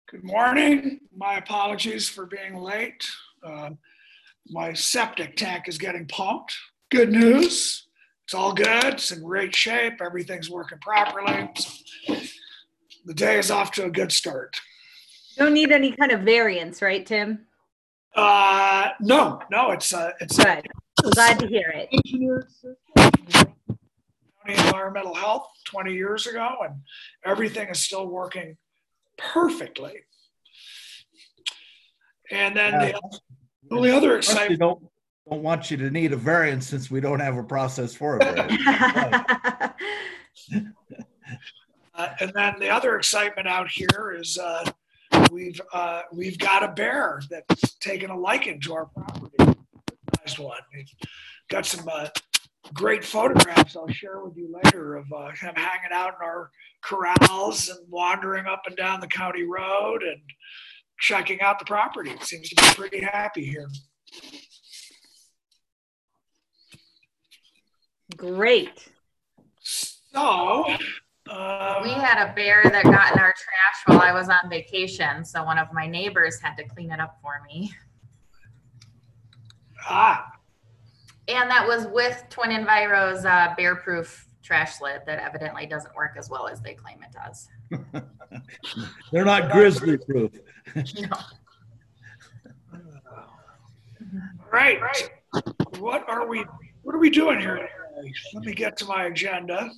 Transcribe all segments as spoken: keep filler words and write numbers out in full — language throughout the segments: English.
Good morning. My apologies for being late. Uh, my septic tank is getting pumped. Good news. It's all good. It's in great shape. Everything's working properly. So the day is off to a good start. Don't need any kind of variance, right, Tim? Uh, no, no, it's uh, it's good. I'm glad to hear it. County Environmental Health twenty years ago, and everything is still working perfectly. And then Yeah. the only other We excitement. don't don't want you to need a variance since we don't have a process for a variance. Uh, and then the other excitement out here is uh, we've uh, we've got a bear that's taken a liking to our property. Nice one. We've got some uh, great photographs I'll share with you later of uh, him hanging out in our corrals and wandering up and down the county road and checking out the property. It seems to be pretty happy here. Great. So, uh, we had a bear that got in our trash while I was on vacation, so one of my neighbors had to clean it up for me. Ah. And that was with Twin Enviro's uh, bear-proof trash lid that evidently doesn't work as well as they claim it does. They're not grizzly proof. No. Right. What are we what are we doing here? Let me get to my agenda.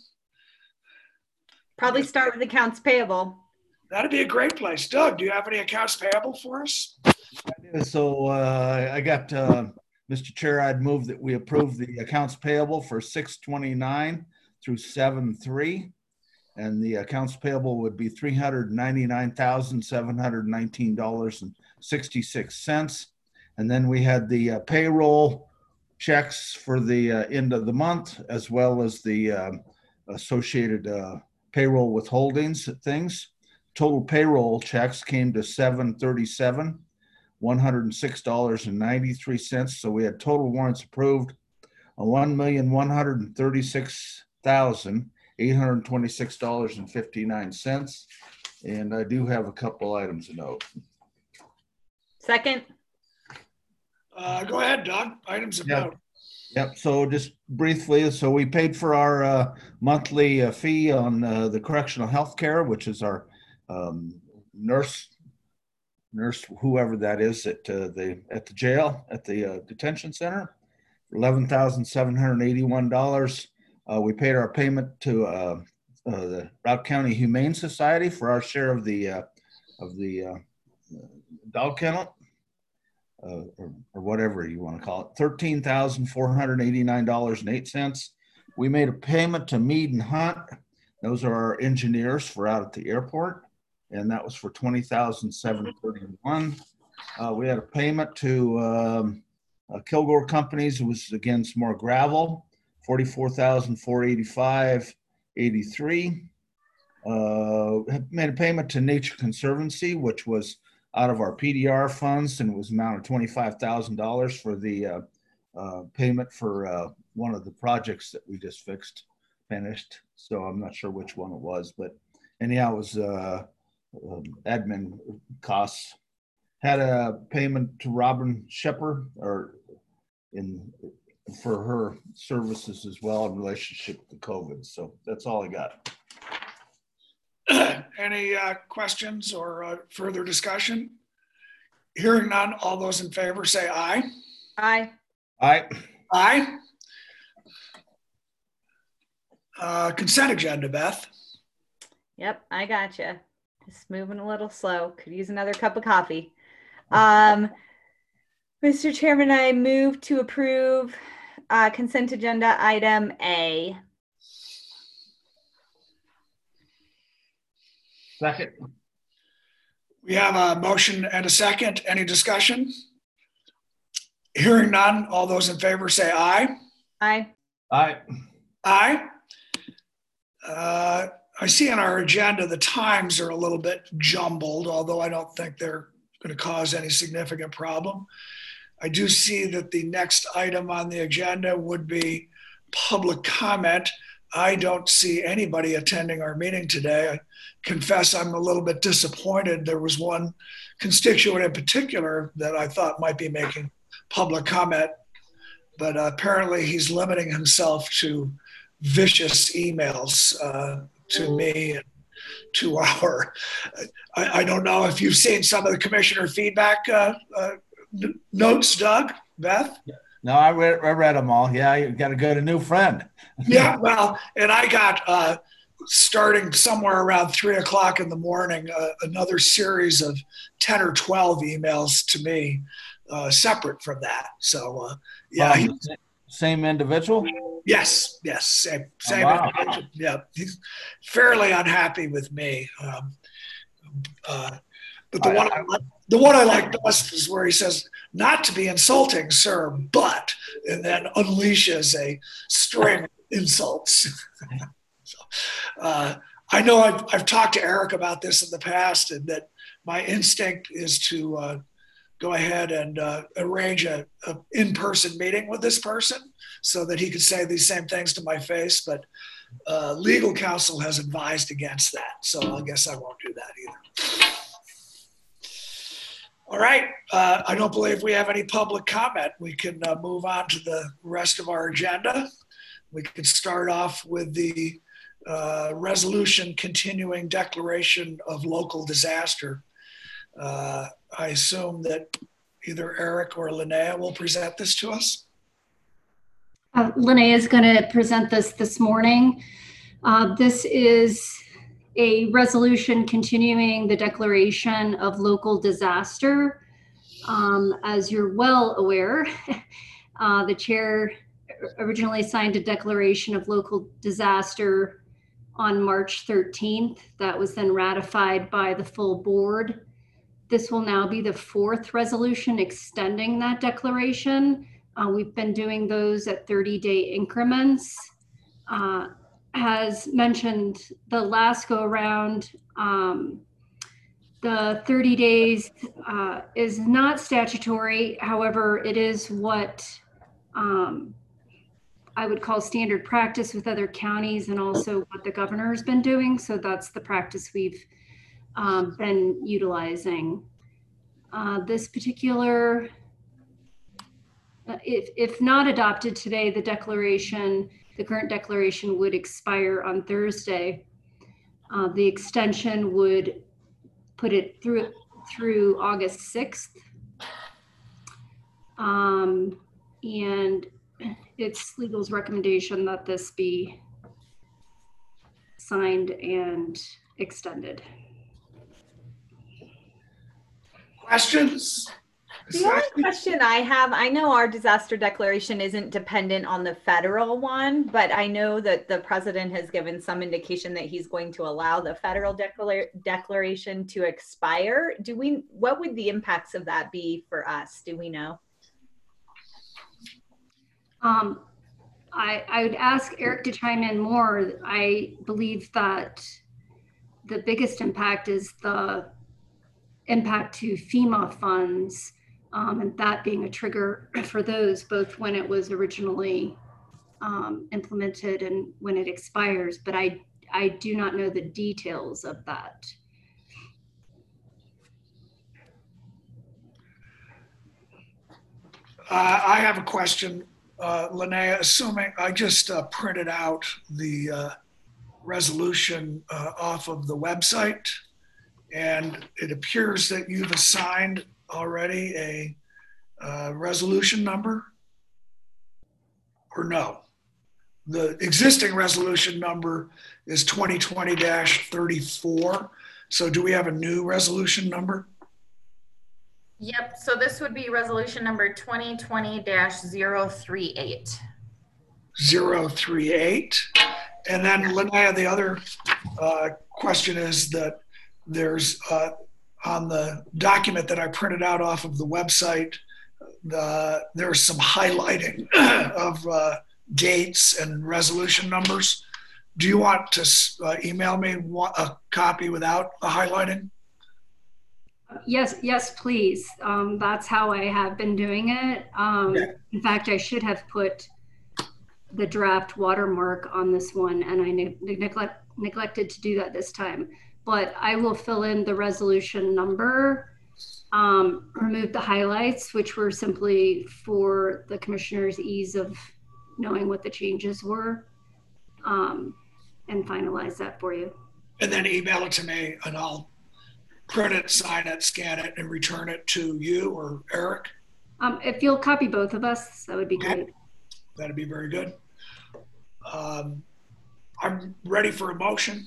Probably start with accounts payable. That'd be a great place. Doug, do you have any accounts payable for us? So uh, I got, uh, Mister Chair, I'd move that we approve the accounts payable for six twenty-nine through seven three. And the accounts payable would be three hundred ninety-nine thousand seven hundred nineteen dollars and sixty-six cents. And then we had the uh, payroll checks for the uh, end of the month, as well as the uh, associated uh, payroll withholdings things. Total payroll checks came to seven thirty-seven, one hundred six dollars and ninety-three cents. So we had total warrants approved of one million one hundred thirty-six thousand eight hundred twenty-six dollars and fifty-nine cents. And I do have a couple items to note. Second. Uh, go ahead, Doug. Items of Yep. note. Yep. So just briefly, so we paid for our uh, monthly uh, fee on uh, the correctional health care, which is our um, nurse, nurse, whoever that is at uh, the at the jail, at the uh, detention center, eleven thousand seven hundred eighty-one dollars. Uh, we paid our payment to uh, uh, the Route County Humane Society for our share of the uh, of the uh, dog kennel. Uh, or, or whatever you want to call it, thirteen thousand four hundred eighty-nine dollars and eight cents. We made a payment to Mead and Hunt. Those are our engineers for out at the airport. And that was for twenty thousand seven hundred thirty-one dollars. Uh, we had a payment to um, uh, Kilgore Companies. It was, again, some more gravel, forty-four thousand four hundred eighty-five dollars and eighty-three cents. Uh, made a payment to Nature Conservancy, which was out of our P D R funds, and it was amount of twenty-five thousand dollars for the uh, uh, payment for uh, one of the projects that we just fixed, finished. So I'm not sure which one it was, but anyhow, it was uh, um, admin costs. Had a payment to Robin Shepard or in for her services as well in relationship to COVID. So that's all I got. Any uh, questions or uh, further discussion? Hearing none, all those in favor say aye. Aye. Aye. Aye. Uh, consent agenda, Beth. Yep, I gotcha. Just moving a little slow. Could use another cup of coffee. Um, Mister Chairman, I move to approve uh, consent agenda item A. Second. We have a motion and a second. Any discussion? Hearing none, all those in favor say aye. Aye. Aye. Aye. Uh, I see on our agenda the times are a little bit jumbled, although I don't think they're going to cause any significant problem. I do see that the next item on the agenda would be public comment. I don't see anybody attending our meeting today. I confess I'm a little bit disappointed. There was one constituent in particular that I thought might be making public comment, but uh, apparently he's limiting himself to vicious emails uh, to me and to our, I, I don't know if you've seen some of the commissioner feedback uh, uh, notes, Doug, Beth? No, I read, I read them all. Yeah, you got to go to new friend. Yeah, well, and I got, uh, starting somewhere around three o'clock in the morning, uh, another series of ten or twelve emails to me uh, separate from that. So, uh, yeah. From the same individual? Yes, yes, same, same. Oh, wow. individual. Yeah, he's fairly unhappy with me. Um, uh, but the I, one I, I, like- the one I like best is where he says, "Not to be insulting, sir, but," and then unleashes a string of insults. so, uh, I know I've, I've talked to Eric about this in the past, and that my instinct is to uh, go ahead and uh, arrange a, a in-person meeting with this person so that he could say these same things to my face. But uh, legal counsel has advised against that, so I guess I won't do that either. All right, uh, I don't believe we have any public comment. We can uh, move on to the rest of our agenda. We could start off with the uh, resolution continuing declaration of local disaster. Uh, I assume that either Eric or Linnea will present this to us. Uh, Linnea is going to present this this morning. Uh, this is a resolution continuing the declaration of local disaster. Um, as you're well aware, uh, the chair originally signed a declaration of local disaster on March thirteenth. That was then ratified by the full board. This will now be the fourth resolution extending that declaration. Uh, we've been doing those at thirty day increments. Uh, as mentioned, the last go around, um, the thirty days uh, is not statutory. However, it is what um, I would call standard practice with other counties, and also what the governor has been doing. So that's the practice we've um, been utilizing. Uh, this particular, uh, if, if not adopted today, the declaration, the current declaration would expire on Thursday. Uh, the extension would put it through through August sixth. Um, and it's legal's recommendation that this be signed and extended. Questions? The only question I have, I know our disaster declaration isn't dependent on the federal one, but I know that the president has given some indication that he's going to allow the federal declara- declaration to expire. Do we, what would the impacts of that be for us? Do we know? Um, I, I would ask Eric to chime in more. I believe that the biggest impact is the impact to FEMA funds, um, and that being a trigger for those, both when it was originally um, implemented and when it expires. But I, I do not know the details of that. Uh, I have a question, uh, Linnea, assuming I just uh, printed out the uh, resolution uh, off of the website, and it appears that you've assigned already a uh, resolution number, or no? The existing resolution number is twenty twenty dash thirty-four. So do we have a new resolution number? Yep, so this would be resolution number twenty twenty dash zero three eight. zero three eight. And then Linnea, the other uh, question is that there's uh, on the document that I printed out off of the website, the, there's some highlighting of uh, dates and resolution numbers. Do you want to uh, email me a copy without the highlighting? Yes, yes, please. Um, that's how I have been doing it. Um, Okay. In fact, I should have put the draft watermark on this one, and I ne- neglect, neglected to do that this time. But I will fill in the resolution number, um, remove the highlights, which were simply for the commissioner's ease of knowing what the changes were, um, and finalize that for you. And then email it to me and I'll print it, sign it, scan it, and return it to you or Eric. Um, if you'll copy both of us, that would be Okay. great. That'd be very good. Um, I'm ready for a motion.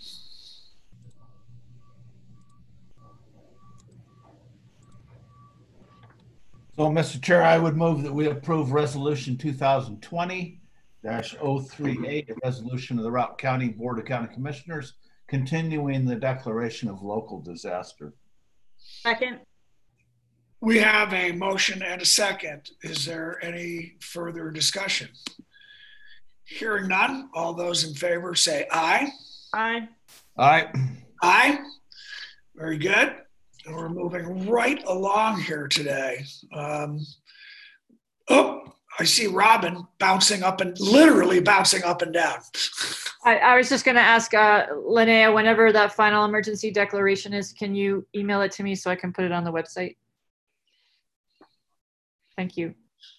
So, Mister Chair, I would move that we approve Resolution two thousand twenty dash oh three eight, a resolution of the Routt County Board of County Commissioners continuing the declaration of local disaster. Second. We have a motion and a second. Is there any further discussion? Hearing none, all those in favor say aye. Aye. All right. Aye. Very good. And we're moving right along here today. Um, oh, I see Robin bouncing up and literally bouncing up and down. I, I was just going to ask uh, Linnea, whenever that final emergency declaration is, can you email it to me so I can put it on the website? Thank you.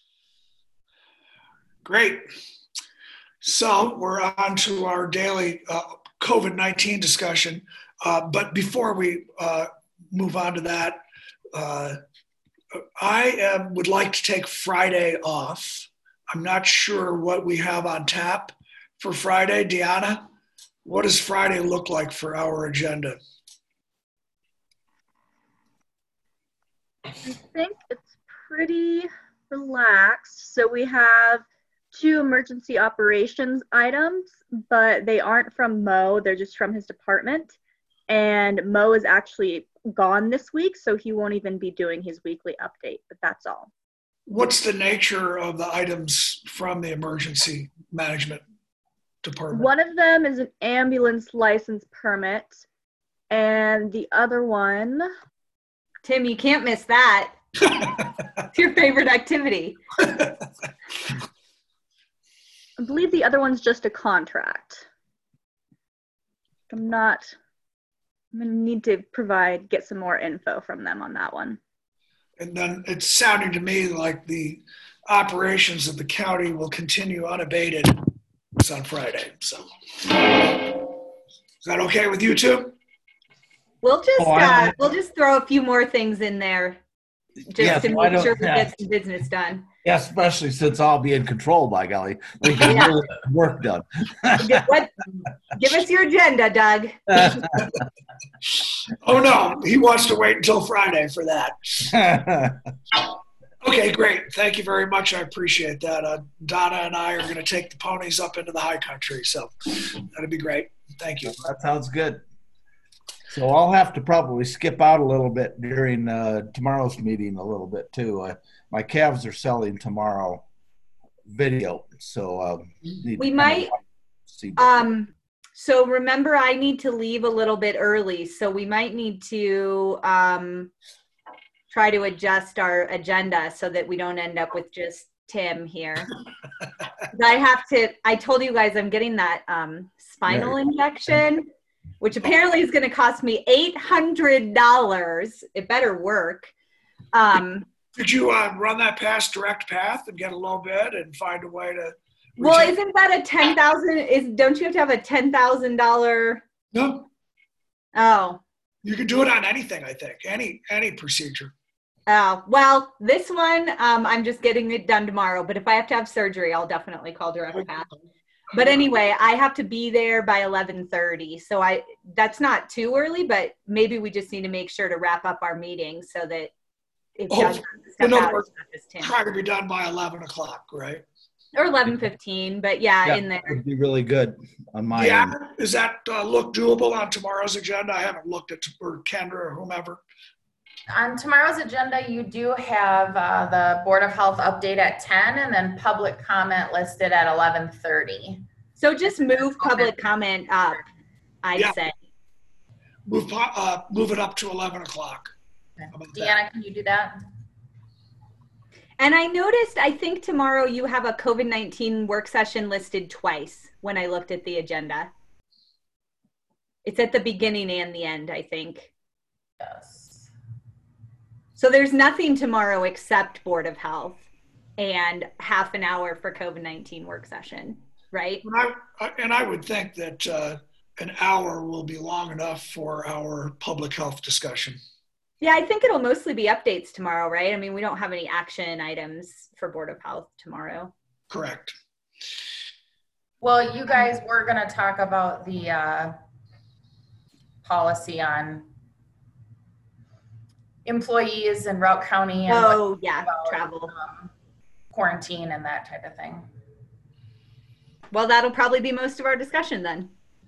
Great. So we're on to our daily uh, COVID nineteen discussion. Uh, but before we uh, move on to that, uh, I um, would like to take Friday off. I'm not sure what we have on tap for Friday. Deanna, what does Friday look like for our agenda? I think it's pretty relaxed. So we have two emergency operations items, but they aren't from Mo. They're just from his department. And Mo is actually gone this week, so he won't even be doing his weekly update, but that's all. What's the nature of the items from the emergency management department? One of them is an ambulance license permit, and the other one, Tim, you can't miss that. It's your favorite activity. I believe the other one's just a contract. I'm not, I'm gonna need to provide, get some more info from them on that one. And then it's sounding to me like the operations of the county will continue unabated on Friday. So is that okay with you two? We'll just Oh, I- uh, we'll just throw a few more things in there just Yes, to why make don't- sure we yeah. get some business done. Yeah, especially since I'll be in control, by golly. We can Yeah. get work done. What, give us your agenda, Doug. Oh no, he wants to wait until Friday for that. Okay, great. Thank you very much. I appreciate that. Uh, Donna and I are going to take the ponies up into the high country, so that'd be great. Thank you. That sounds good. So I'll have to probably skip out a little bit during uh, tomorrow's meeting a little bit too. Uh, my calves are selling tomorrow video, so um, need We to might, see. Um, so remember, I need to leave a little bit early, so we might need to um, try to adjust our agenda so that we don't end up with just Tim here. I have to, I told you guys I'm getting that um, spinal injection, which apparently is going to cost me eight hundred dollars. It better work. Um, Did you uh, run that past Direct Path and get a low bid and find a way to? well, retain- isn't that a ten thousand? Is don't you have to have a ten thousand dollar? No, Oh, you can do it on anything. I think any any procedure. oh. Well, this one um, I'm just getting it done tomorrow. But if I have to have surgery, I'll definitely call Direct Path. But anyway, I have to be there by eleven thirty. So I that's not too early, but maybe we just need to make sure to wrap up our meeting so that if Oh, Doug has to step in other out, words, it's not just Tim. Try to be done by eleven o'clock, right? Or eleven fifteen, but yeah, Yeah, in there. It'd be really good on my Yeah, end. does that uh, look doable on tomorrow's agenda? I haven't looked at or Kendra or whomever. On tomorrow's agenda, you do have uh, the Board of Health update at ten and then public comment listed at eleven thirty. So just move public comment up, I'd Yeah. say. Move po- uh, move it up to eleven o'clock. How about that? Deanna, can you do that? And I noticed, I think tomorrow you have a COVID nineteen work session listed twice when I looked at the agenda. It's at the beginning and the end, I think. Yes. So there's nothing tomorrow except Board of Health and half an hour for COVID nineteen work session, right? And I, and I would think that uh, an hour will be long enough for our public health discussion. Yeah, I think it'll mostly be updates tomorrow, right? I mean, we don't have any action items for Board of Health tomorrow. Correct. Well, you guys, we're going to talk about the uh, policy on employees in Routt County. And oh, yeah, about, travel. Um, quarantine and that type of thing. Well, that'll probably be most of our discussion then.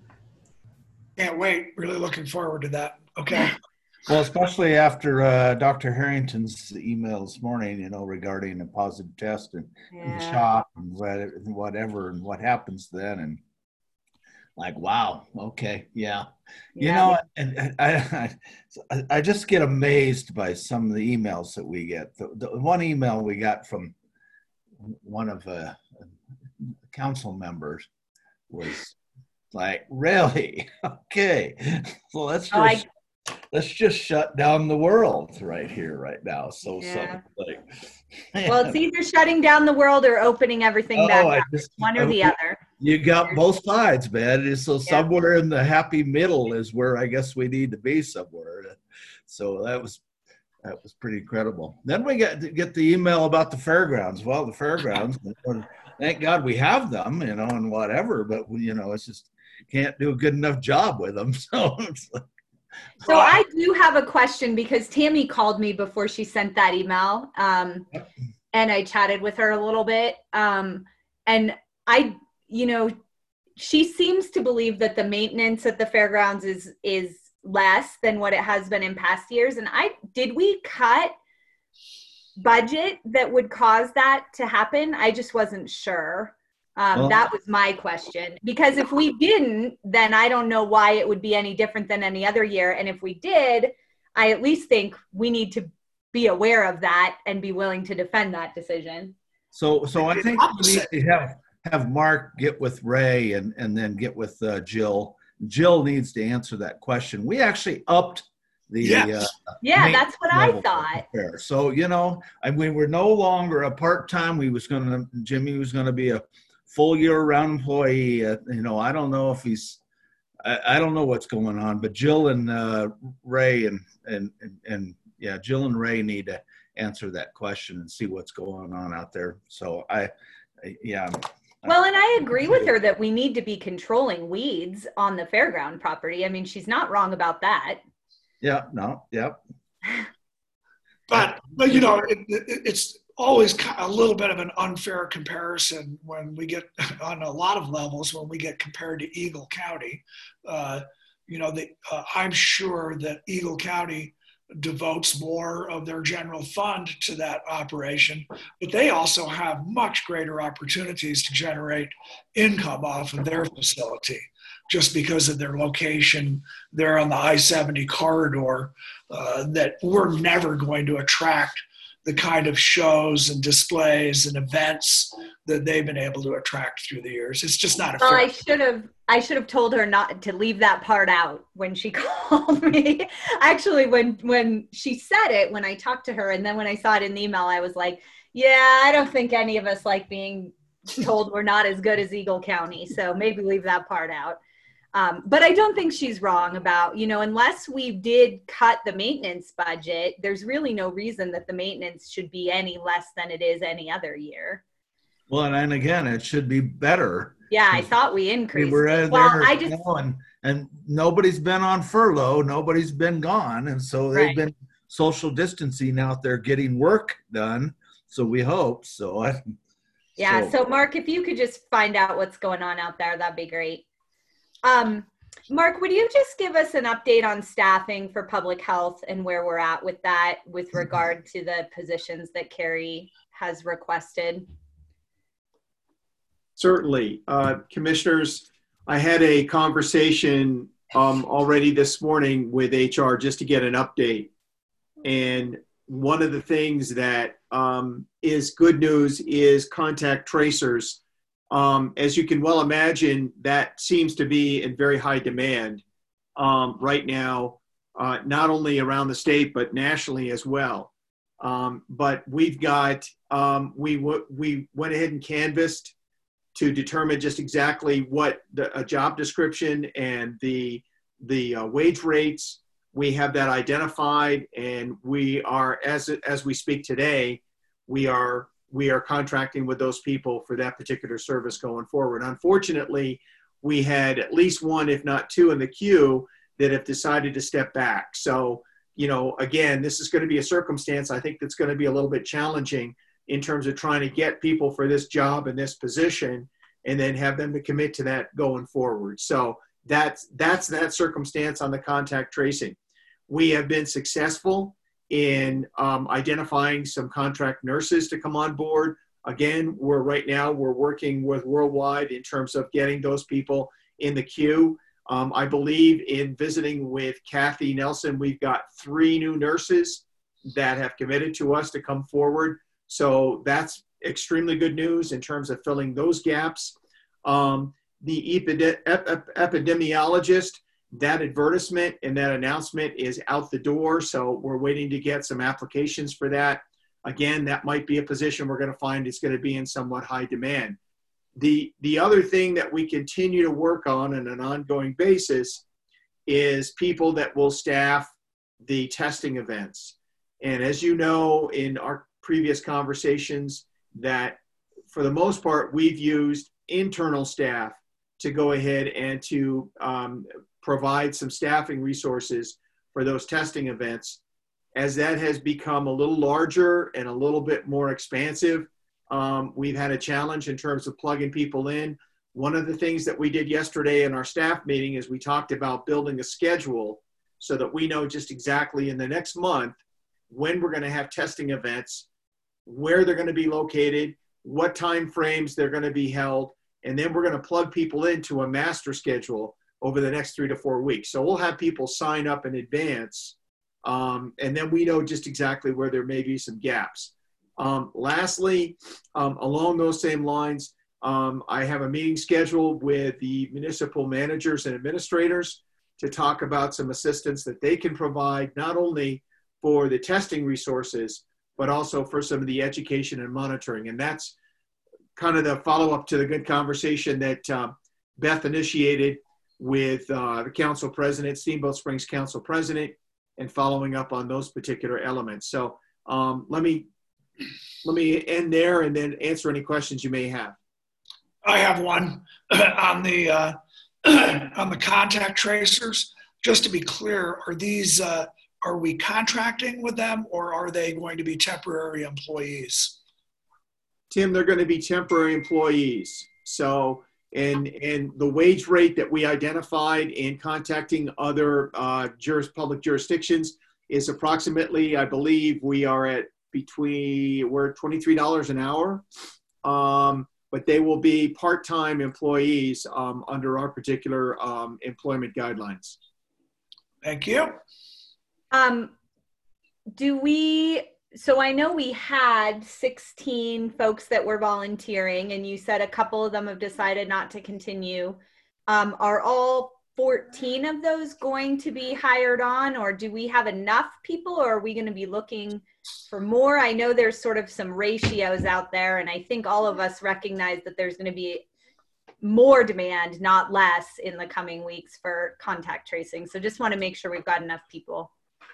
Can't wait. Really looking forward to that. Okay. Well, especially after uh, Doctor Harrington's email this morning, you know, regarding a positive test and Yeah. the shop and whatever, and what happens then, and like, wow, okay, yeah, you Yeah. know, and, and I, I, I just get amazed by some of the emails that we get. The, the one email we got from one of uh, council members was like, really, okay, so let's just. Oh, I, Let's just shut down the world right here, right now. So, Yeah. so like, well, it's either shutting down the world or opening everything oh, back I up. just, One or I- the other. You got both sides, man. And so somewhere in the happy middle is where I guess we need to be somewhere. So that was that was pretty incredible. Then we get to get the email about the fairgrounds. Well, the fairgrounds, thank God we have them, you know, and whatever. But we, you know, it's just can't do a good enough job with them. So it's like, So I do have a question because Tammy called me before she sent that email, um, and I chatted with her a little bit. Um, and I, you know, she seems to believe that the maintenance at the fairgrounds is is less than what it has been in past years. And I did we cut budget that would cause that to happen? I just wasn't sure. Um, Well- that was my question, because if we didn't, then I don't know why it would be any different than any other year. And if we did, I at least think we need to be aware of that and be willing to defend that decision. So, so I think we need to have, have Mark get with Ray and, and then get with uh, Jill. Jill needs to answer that question. We actually upped the, Yes. uh, Yeah, Maintenance that's what I level thought. there. So, you know, I mean, we're no longer a part-time. We was going to, Jimmy was going to be a full year-round employee. Uh, you know, I don't know if he's, I, I don't know what's going on, but Jill and uh, Ray and, and, and, and yeah, Jill and Ray need to answer that question and see what's going on out there. So I, I yeah. Well, and I agree with her that we need to be controlling weeds on the fairground property. I mean, she's not wrong about that. Yeah, no, yeah. But, but you know, it, it, it's always ki- a little bit of an unfair comparison when we get on a lot of levels when we get compared to Eagle County. Uh, you know, the, uh, I'm sure that Eagle County devotes more of their general fund to that operation, but they also have much greater opportunities to generate income off of their facility just because of their location there on the I seventy corridor, uh, that we're never going to attract the kind of shows and displays and events that they've been able to attract through the years. It's just not a Well, fair. I should have I should have told her not to leave that part out when she called me. Actually, when when she said it, when I talked to her, and then when I saw it in the email, I was like, yeah, I don't think any of us like being told we're not as good as Eagle County. So maybe leave that part out. Um, but I don't think she's wrong about, you know, unless we did cut the maintenance budget, there's really no reason that the maintenance should be any less than it is any other year. Well, and, and again, it should be better. Yeah, I thought we increased. We were it. there, Well, I just, you know, and, and nobody's been on furlough, nobody's been gone, and so they've Right. been social distancing out there getting work done. So we hope. So I. yeah. So Mark, if you could just find out what's going on out there, that'd be great. Um, Mark, would you just give us an update on staffing for public health and where we're at with that with regard to the positions that Carrie has requested? Certainly. Uh, Commissioners, I had a conversation um, already this morning with H R just to get an update. And one of the things that um, is good news is contact tracers. Um, as you can well imagine, that seems to be in very high demand um, right now, uh, not only around the state, but nationally as well. Um, but we've got, um, we, w- we went ahead and canvassed to determine just exactly what the a job description and the, the uh, wage rates. We have that identified, and we are, as, as we speak today, we are, we are contracting with those people for that particular service going forward. Unfortunately, we had at least one, if not two, in the queue that have decided to step back. So, you know, again, this is going to be a circumstance I think that's going to be a little bit challenging in terms of trying to get people for this job and this position and then have them to commit to that going forward. So that's, that's that circumstance on the contact tracing. We have been successful in um, identifying some contract nurses to come on board. Again, we're right now, we're working with Worldwide in terms of getting those people in the queue. Um, I believe in visiting with Kathy Nelson, we've got three new nurses that have committed to us to come forward. So that's extremely good news in terms of filling those gaps. Um, the epide- ep- epidemiologist, that advertisement and that announcement is out the door. So we're waiting to get some applications for that. Again, that might be a position we're going to find is going to be in somewhat high demand. The, the other thing that we continue to work on on an ongoing basis is people that will staff the testing events. And as you know, in our previous conversations, that for the most part, we've used internal staff to go ahead and to um, provide some staffing resources for those testing events. As that has become a little larger and a little bit more expansive, um, we've had a challenge in terms of plugging people in. One of the things that we did yesterday in our staff meeting is we talked about building a schedule so that we know just exactly in the next month when we're going to have testing events, where they're going to be located, what time frames they're going to be held, and then we're going to plug people into a master schedule over the next three to four weeks. So we'll have people sign up in advance, um, and then we know just exactly where there may be some gaps. Um, lastly, um, along those same lines, um, I have a meeting scheduled with the municipal managers and administrators to talk about some assistance that they can provide, not only for the testing resources, but also for some of the education and monitoring. And that's kind of the follow-up to the good conversation that uh, Beth initiated with uh, the council president, Steamboat Springs council president, and following up on those particular elements. So um, let me let me end there and then answer any questions you may have. I have one on the uh, on the contact tracers. Just to be clear, are these uh, are we contracting with them, or are they going to be temporary employees? Tim, they're going to be temporary employees. So, and and the wage rate that we identified in contacting other uh, juris, public jurisdictions is approximately, I believe we are at between, we're at twenty-three dollars an hour. Um, but they will be part-time employees um, under our particular um, employment guidelines. Thank you. Um, do we, so I know we had sixteen folks that were volunteering, and you said a couple of them have decided not to continue. Um, are all fourteen of those going to be hired on, or do we have enough people, or are we going to be looking for more? I know there's sort of some ratios out there, and I think all of us recognize that there's going to be more demand, not less, in the coming weeks for contact tracing. So just want to make sure we've got enough people.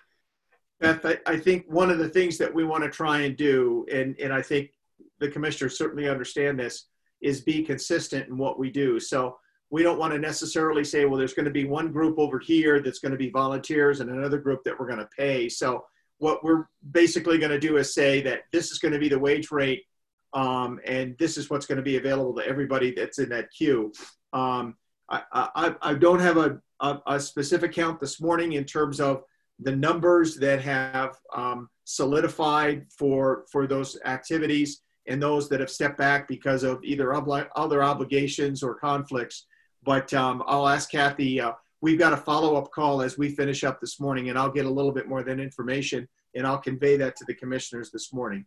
Beth, I, I think one of the things that we want to try and do, and, and I think the commissioners certainly understand this, is be consistent in what we do. So we don't want to necessarily say, well, there's going to be one group over here that's going to be volunteers and another group that we're going to pay. So what we're basically going to do is say that this is going to be the wage rate, um, and this is what's going to be available to everybody that's in that queue. Um, I, I, I don't have a, a, a specific count this morning in terms of the numbers that have um, solidified for, for those activities and those that have stepped back because of either obli- other obligations or conflicts. But um, I'll ask Kathy, uh, we've got a follow-up call as we finish up this morning, and I'll get a little bit more of that information and I'll convey that to the commissioners this morning.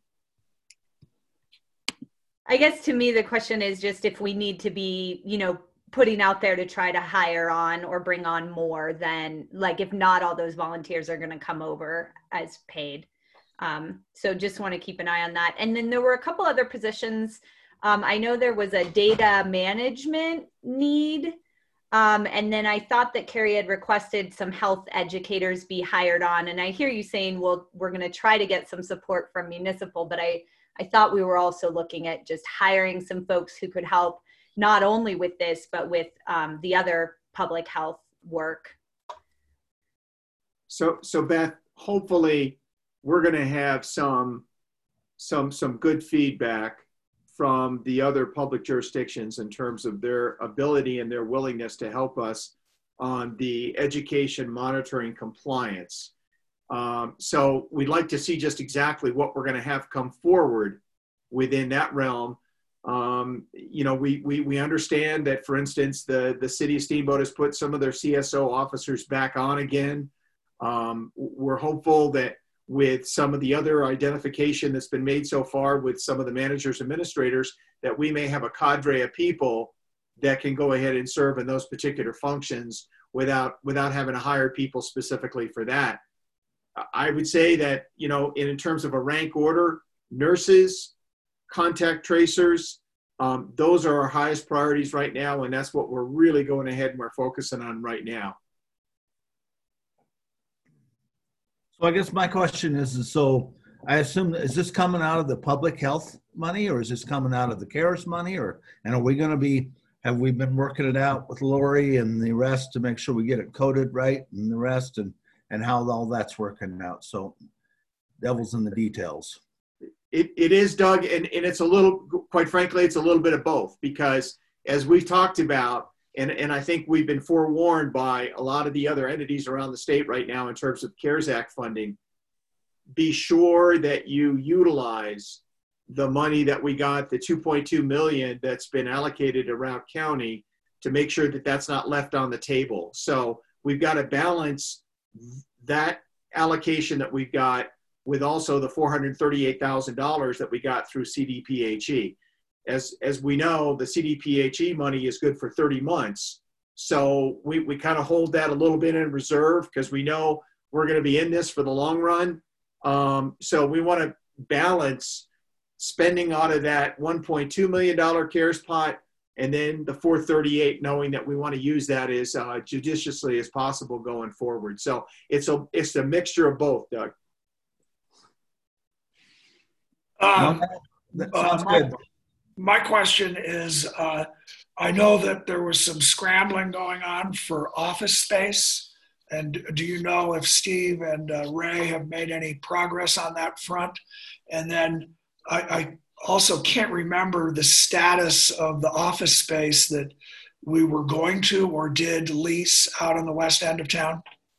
I guess to me, the question is just if we need to be, you know, putting out there to try to hire on or bring on more than, like, if not all those volunteers are going to come over as paid. Um, so just want to keep an eye on that. And then there were a couple other positions. Um, I know there was a data management need. Um, and then I thought that Carrie had requested some health educators be hired on. And I hear you saying, well, we're going to try to get some support from municipal, but I, I thought we were also looking at just hiring some folks who could help not only with this, but with um, the other public health work. So, so Beth, hopefully we're going to have some, some, some good feedback from the other public jurisdictions in terms of their ability and their willingness to help us on the education monitoring compliance. Um, so we'd like to see just exactly what we're going to have come forward within that realm. Um, you know, we, we, we understand that, for instance, the, the city of Steamboat has put some of their C S O officers back on again. Um, we're hopeful that with some of the other identification that's been made so far with some of the managers, administrators, that we may have a cadre of people that can go ahead and serve in those particular functions without, without having to hire people specifically for that. I would say that, you know, in, in terms of a rank order, nurses, contact tracers, um, those are our highest priorities right now, and that's what we're really going ahead and we're focusing on right now. So I guess my question is, is so I assume, is this coming out of the public health money, or is this coming out of the CARES money, or, and are we going to be, have we been working it out with Lori and the rest to make sure we get it coded right and the rest, and, and how all that's working out? So devil's in the details. It, it is, Doug, and, and it's a little, quite frankly, it's a little bit of both, because as we've talked about, and, and I think we've been forewarned by a lot of the other entities around the state right now in terms of CARES Act funding, be sure that you utilize the money that we got, the two point two million that's been allocated around county, to make sure that that's not left on the table. So we've got to balance that allocation that we've got with also the four hundred thirty-eight thousand dollars that we got through C D P H E. As, as we know, the C D P H E money is good for thirty months. So we, we kind of hold that a little bit in reserve because we know we're going to be in this for the long run. Um, so we want to balance spending out of that one point two million dollars CARES pot and then the four thirty-eight, knowing that we want to use that as uh, judiciously as possible going forward. So it's a, it's a mixture of both, Doug. Um, That uh, sounds my, good. my question is, uh, I know that there was some scrambling going on for office space. And do you know if Steve and uh, Ray have made any progress on that front? And then I, I also can't remember the status of the office space that we were going to or did lease out on the west end of town.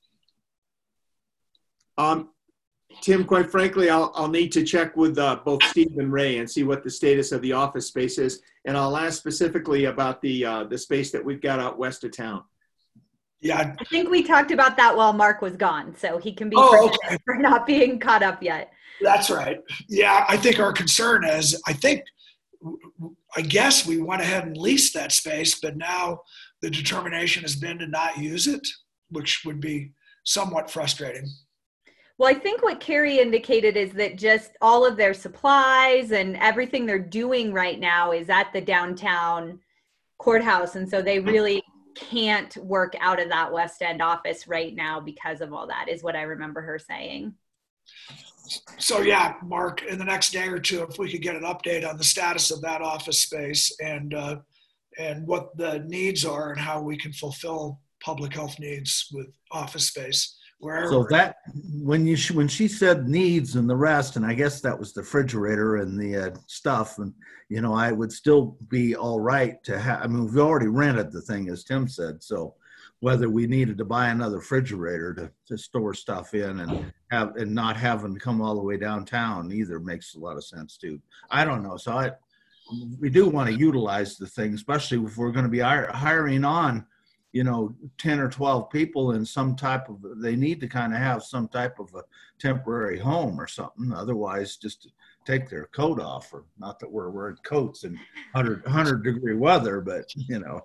Um, Tim, quite frankly, I'll, I'll need to check with uh, both Steve and Ray and see what the status of the office space is. And I'll ask specifically about the, uh, the space that we've got out west of town. Yeah. I think we talked about that while Mark was gone, so he can be Oh, forgiven okay. for not being caught up yet. That's right. Yeah, I think our concern is, I think, I guess we went ahead and leased that space, but now the determination has been to not use it, which would be somewhat frustrating. Well, I think what Carrie indicated is that just all of their supplies and everything they're doing right now is at the downtown courthouse. And so they really can't work out of that West End office right now because of all that, is what I remember her saying. So yeah, Mark, in the next day or two, if we could get an update on the status of that office space and uh, and what the needs are and how we can fulfill public health needs with office space. Wherever. So that, when you, when she said needs and the rest, and I guess that was the refrigerator and the uh, stuff, and, you know, I would still be all right to have, I mean, we've already rented the thing, as Tim said, so whether we needed to buy another refrigerator to, to store stuff in and have, and not having to come all the way downtown either makes a lot of sense too. I don't know. So I, we do want to utilize the thing, especially if we're going to be hiring on, you know, ten or twelve people in some type of, they need to kind of have some type of a temporary home or something. Otherwise, just take their coat off, or not that we're wearing coats in one hundred degree weather, but you know.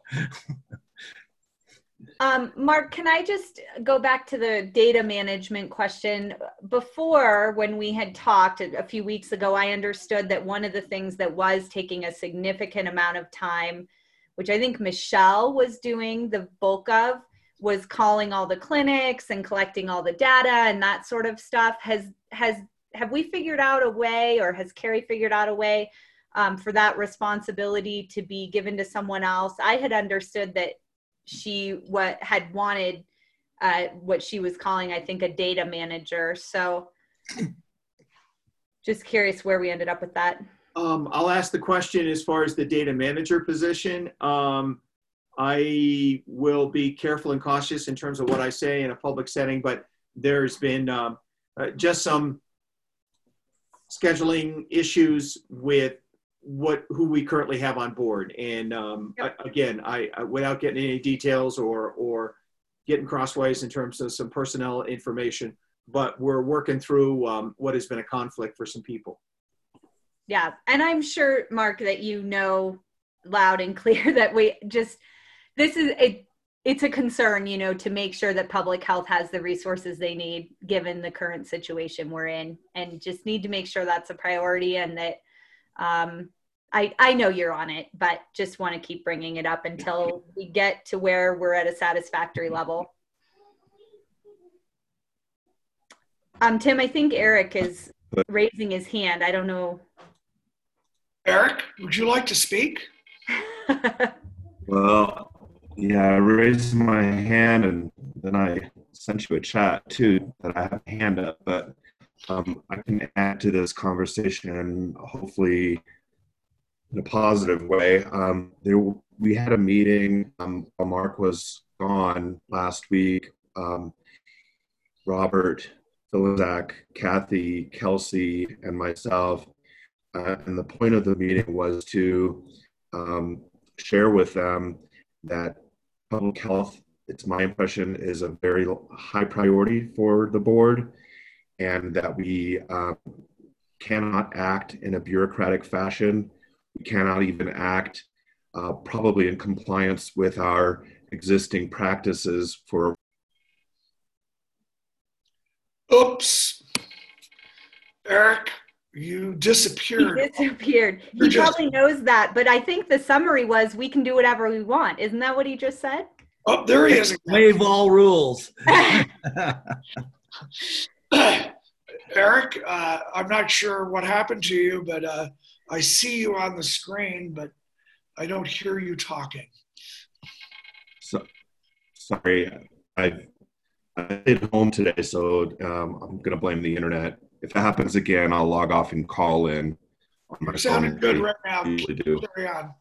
Um, Mark, can I just go back to the data management question? Before, when we had talked a few weeks ago, I understood that one of the things that was taking a significant amount of time, which I think Michelle was doing the bulk of, was calling all the clinics and collecting all the data and that sort of stuff. Has, has, have we figured out a way, or has Carrie figured out a way um, for that responsibility to be given to someone else? I had understood that she what had wanted uh, what she was calling, I think, a data manager. So just curious where we ended up with that. Um, I'll ask the question as far as the data manager position. Um, I will be careful and cautious in terms of what I say in a public setting, but there's been um, uh, just some scheduling issues with what who we currently have on board. And um, Yep. I, again, I, I without getting any details or or getting crossways in terms of some personnel information, but we're working through um, what has been a conflict for some people. Yeah. And I'm sure, Mark, that you know loud and clear that we just, this is a, it's a concern, you know, to make sure that public health has the resources they need given the current situation we're in, and just need to make sure that's a priority, and that um, I, I know you're on it, but just want to keep bringing it up until we get to where we're at a satisfactory level. Um, Tim, I think Eric is raising his hand. I don't know. Eric, would you like to speak? Well, yeah, I raised my hand and then I sent you a chat too that I have a hand up, but um, I can add to this conversation hopefully in a positive way. Um, there, we had a meeting um, while Mark was gone last week. Um, Robert, Philizak, Kathy, Kelsey, and myself. Uh, and the point of the meeting was to um, share with them that public health, it's my impression, is a very high priority for the board, and that we uh, cannot act in a bureaucratic fashion. We cannot even act uh, probably in compliance with our existing practices for. Oops. Eric, you disappeared. He disappeared. You're He just- probably knows that, but I think the summary was we can do whatever we want. Isn't that what he just said? Oh, there he is. Waive all rules. Eric, uh, I'm not sure what happened to you, but uh, I see you on the screen, but I don't hear you talking. So, sorry, I I stayed home today, so um, I'm going to blame the internet. If that happens again, I'll log off and call in on my You're sounding phone. good I right now. usually do. Carry on.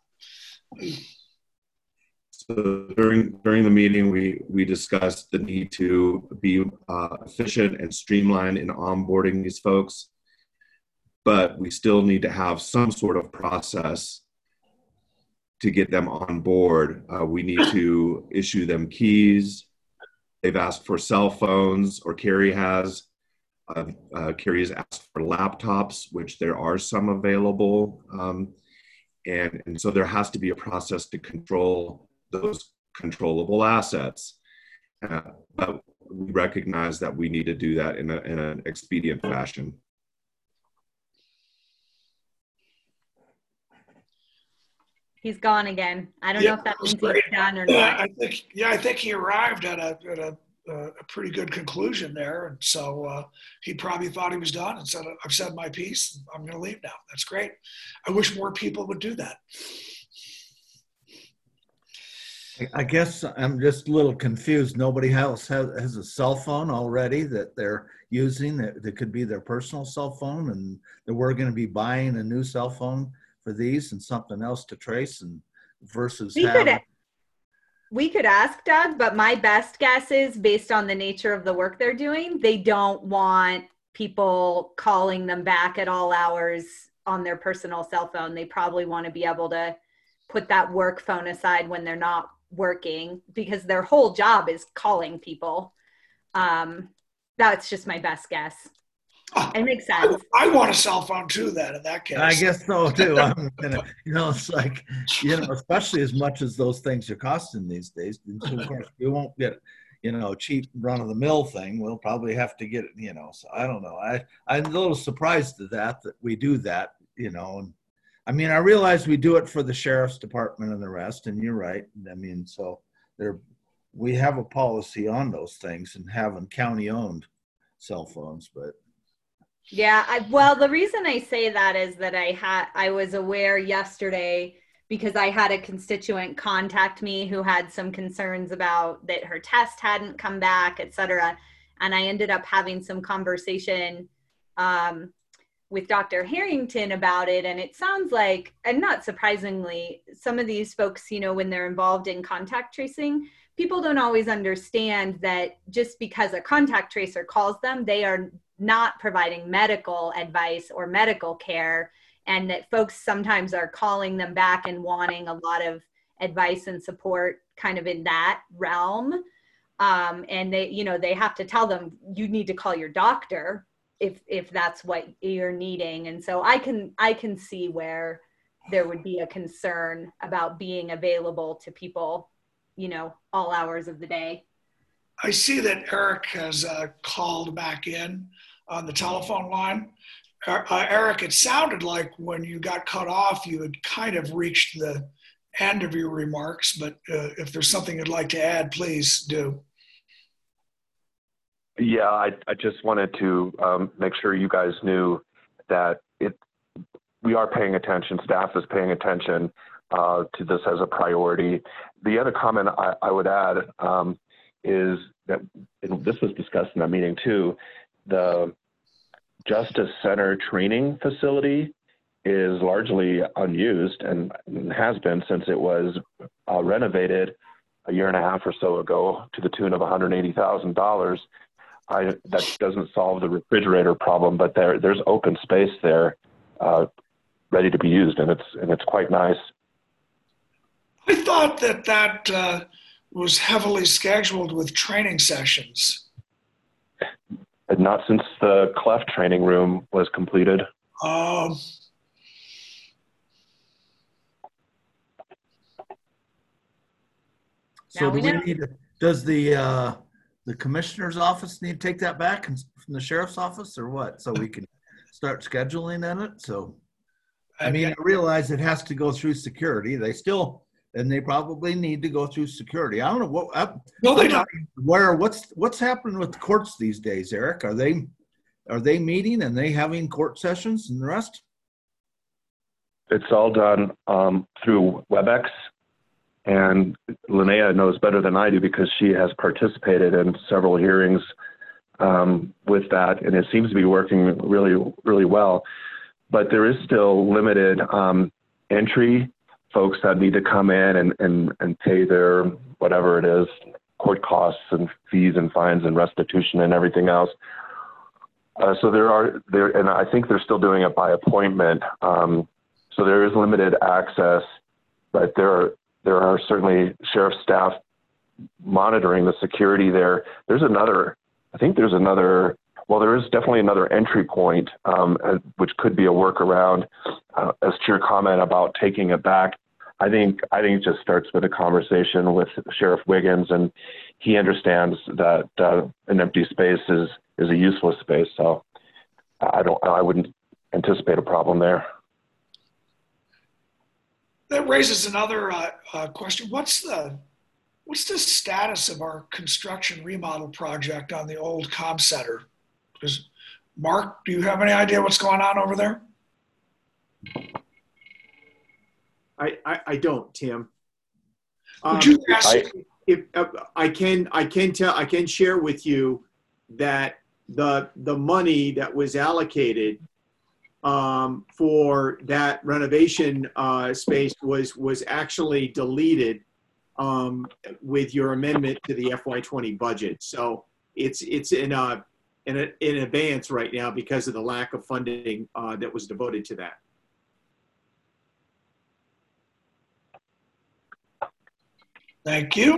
So during during the meeting, we we discussed the need to be uh, efficient and streamlined in onboarding these folks, but we still need to have some sort of process to get them on board. Uh, we need to issue them keys. They've asked for cell phones, or Carrie has. Uh, uh, Carrie has asked for laptops, which there are some available, um, and and so there has to be a process to control those controllable assets. Uh, but we recognize that we need to do that in, a, in an expedient fashion. He's gone again. I don't Yeah, know if that that was means great. he's done or Yeah, not. I think. Yeah, I think he arrived at a at a, a pretty good conclusion there, and so uh, he probably thought he was done and said, "I've said my piece. I'm going to leave now." That's great. I wish more people would do that. I guess I'm just a little confused. Nobody else has, has a cell phone already that they're using that, that could be their personal cell phone, and that we're going to be buying a new cell phone for these and something else to trace, and versus We have, could, we could ask Doug, but my best guess is, based on the nature of the work they're doing, they don't want people calling them back at all hours on their personal cell phone. They probably want to be able to put that work phone aside when they're not working because their whole job is calling people. Um, that's just my best guess. Oh, it makes sense. I, I want a cell phone too then in that case. I guess so too. I'm gonna, you know, it's like, you know, especially as much as those things are costing these days. So of course, we won't get, you know, cheap run of the mill thing. We'll probably have to get it, you know. So I don't know. I I'm a little surprised at that that we do that, you know. And I mean, I realize we do it for the sheriff's department and the rest. And you're right. I mean, so there, we have a policy on those things and having county-owned cell phones, but. Yeah, I, well, the reason I say that is that I had I was aware yesterday because I had a constituent contact me who had some concerns about that her test hadn't come back, et cetera. And I ended up having some conversation um, with Doctor Harrington about it. And it sounds like, and not surprisingly, some of these folks, you know, when they're involved in contact tracing, people don't always understand that just because a contact tracer calls them, they are not providing medical advice or medical care, and that folks sometimes are calling them back and wanting a lot of advice and support kind of in that realm. Um, and they, you know, they have to tell them, you need to call your doctor if, if that's what you're needing. And so I can, I can see where there would be a concern about being available to people, you know, all hours of the day. I see that Eric has uh, called back in on the telephone line. Uh, Eric, it sounded like when you got cut off, you had kind of reached the end of your remarks, but uh, if there's something you'd like to add, please do. Yeah, I, I just wanted to um, make sure you guys knew that it we are paying attention, staff is paying attention uh, to this as a priority. The other comment I, I would add um, is that, and this was discussed in that meeting too, the Justice Center training facility is largely unused and has been since it was uh, renovated a year and a half or so ago to the tune of one hundred eighty thousand dollars. I, that doesn't solve the refrigerator problem, but there there's open space there uh, ready to be used, and it's and it's quite nice. I thought that that uh, was heavily scheduled with training sessions. Not since the cleft training room was completed. Um, So Now do we we know. need to, does the, uh, the commissioner's office need to take that back and- from the sheriff's office or what? So we can start scheduling in it? So, I mean, I realize it has to go through security. They still, and they probably need to go through security. I don't know what, I, no, they I'm don't. not aware, what's, what's happening with the courts these days, Eric? Are they, are they meeting and they having court sessions and the rest? It's all done um, through WebEx, and Linnea knows better than I do because she has participated in several hearings um, with that, and it seems to be working really, really well. But there is still limited um, entry, folks that need to come in and, and, and pay their, whatever it is, court costs and fees and fines and restitution and everything else. Uh, so there are, there, and I think they're still doing it by appointment. Um, so there is limited access, but there are, there are certainly sheriff staff monitoring the security there. There's another, I think there's another, well, there is definitely another entry point, um, which could be a workaround. Uh, as to your comment about taking it back, I think I think it just starts with a conversation with Sheriff Wiggins, and he understands that uh, an empty space is is a useless space. So I don't, I wouldn't anticipate a problem there. That raises another uh, uh, question. What's the what's the status of our construction remodel project on the old comm center? Does, Mark, do you have any idea what's going on over there? I, I, I don't, Tim. Would Um, you ask? if, if uh, I can, I can tell, I can share with you that the the money that was allocated um, for that renovation uh, space was was actually deleted um, with your amendment to the F Y twenty budget. So it's it's in a in a, in advance right now because of the lack of funding uh, that was devoted to that. Thank you.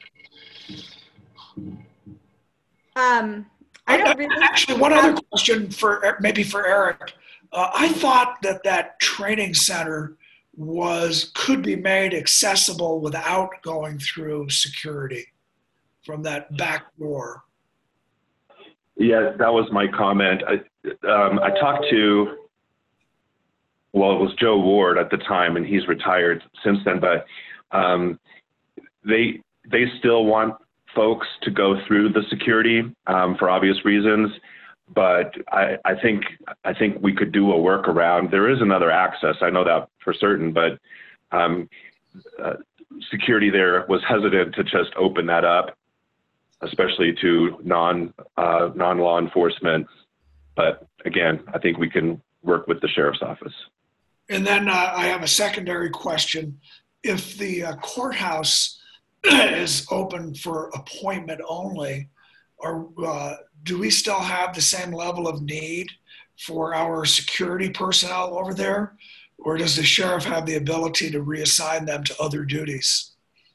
Um, I don't really. Actually, one other question for maybe for Eric. Uh, I thought that that training center was could be made accessible without going through security from that back door. Yeah, that was my comment. I, um, I talked to, well, it was Joe Ward at the time, and he's retired since then, but um, they they still want folks to go through the security um, for obvious reasons. But I, I think I think we could do a workaround. There is another access. I know that for certain, but um, uh, security there was hesitant to just open that up, especially to non uh, non law enforcement. But again, I think we can work with the sheriff's office. And then uh, I have a secondary question. If the uh, courthouse is open for appointment only, or uh, do we still have the same level of need for our security personnel over there? Or does the sheriff have the ability to reassign them to other duties?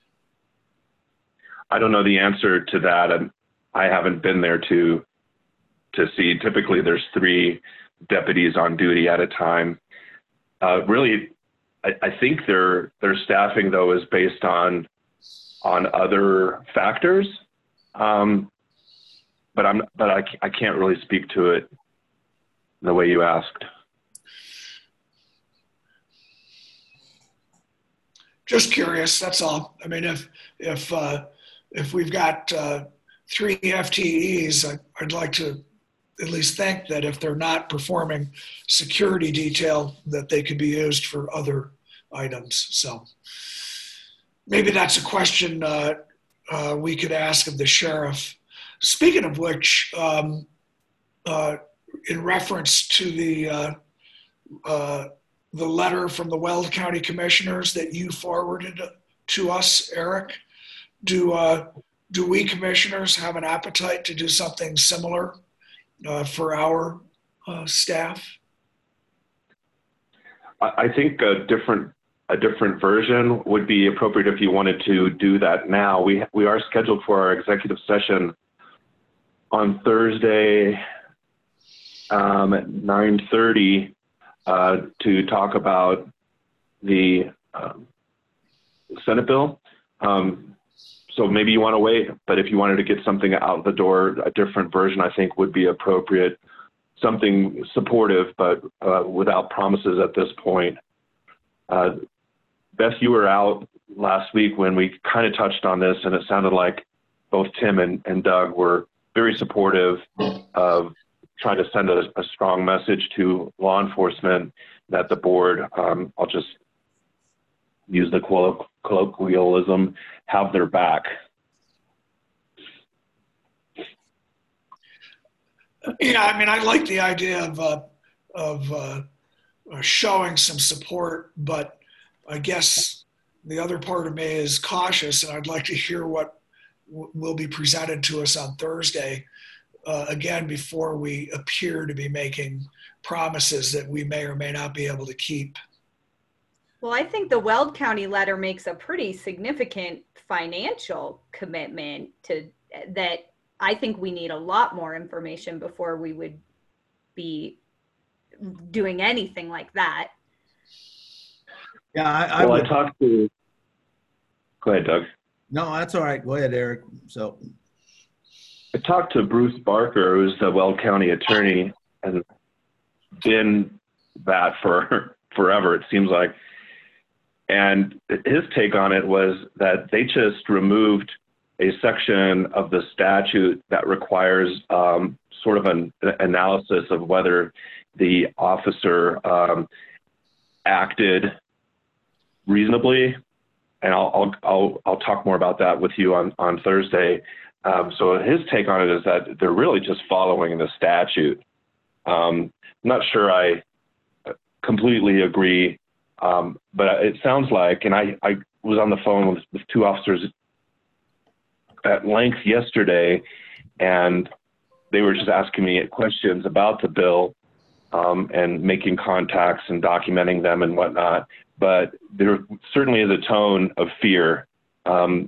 I don't know the answer to that. And I haven't been there to to see. Typically, there's three deputies on duty at a time. Uh, really, I, I think their their staffing though is based on on other factors. Um, but I'm but I, I can't really speak to it the way you asked. Just curious. That's all. I mean, if if uh, if we've got uh, three F T Es, I, I'd like to at least think that if they're not performing security detail, that they could be used for other items. So maybe that's a question uh, uh, we could ask of the sheriff. Speaking of which, um, uh, in reference to the uh, uh, the letter from the Weld County Commissioners that you forwarded to us, Eric, do uh, do we commissioners have an appetite to do something similar uh, for our uh, staff? I think a different a different version would be appropriate if you wanted to do that now. We we are scheduled for our executive session on Thursday um, at nine thirty uh, to talk about the um, Senate bill. Um, so maybe you want to wait, but if you wanted to get something out the door, a different version I think would be appropriate. Something supportive, but uh, without promises at this point. Uh, Beth, you were out last week when we kind of touched on this, and it sounded like both Tim and, and Doug were very supportive of trying to send a, a strong message to law enforcement that the board, um, I'll just use the colloq- colloquialism, have their back. Yeah, I mean, I like the idea of uh, of uh, showing some support, but I guess the other part of me is cautious, and I'd like to hear what w- will be presented to us on Thursday. Uh, again, before we appear to be making promises that we may or may not be able to keep. Well, I think the Weld County letter makes a pretty significant financial commitment to that. I think we need a lot more information before we would be doing anything like that. Yeah, I, I well, would. I talked to, go ahead, Doug. No, that's all right. Go ahead, Eric. So I talked to Bruce Barker, who's the Weld County attorney, and been that for forever, it seems like. And his take on it was that they just removed a section of the statute that requires um, sort of an analysis of whether the officer um, acted reasonably. And I'll, I'll, I'll, I'll talk more about that with you on, on Thursday. Um, so his take on it is that they're really just following the statute. Um, I'm not sure I completely agree, um, but it sounds like, and I, I was on the phone with, with two officers at length yesterday, and they were just asking me questions about the bill um, and making contacts and documenting them and whatnot. But there certainly is a tone of fear. Um,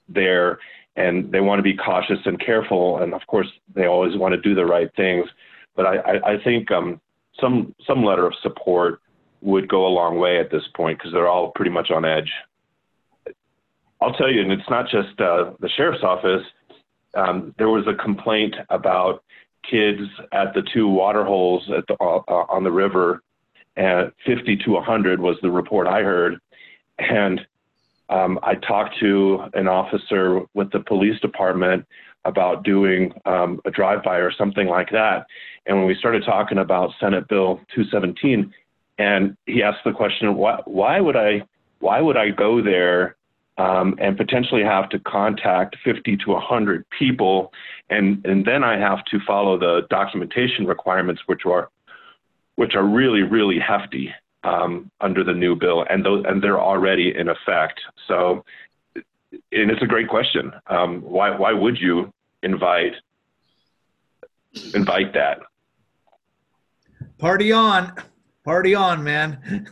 there, and they want to be cautious and careful. And of course, they always want to do the right things. But I, I, I think um, some some letter of support would go a long way at this point, because they're all pretty much on edge. I'll tell you, and it's not just uh, the sheriff's office. Um, there was a complaint about kids at the two water holes at the, uh, on the river, and fifty to one hundred was the report I heard. And um, I talked to an officer with the police department about doing um, a drive-by or something like that. And when we started talking about Senate Bill two seventeen, and he asked the question, why, why would I, why would I go there um, and potentially have to contact fifty to one hundred people, and and then I have to follow the documentation requirements, which are which are really really hefty um, under the new bill, and those and they're already in effect. So, and it's a great question. Um, why why would you invite invite that? Party on, party on, man.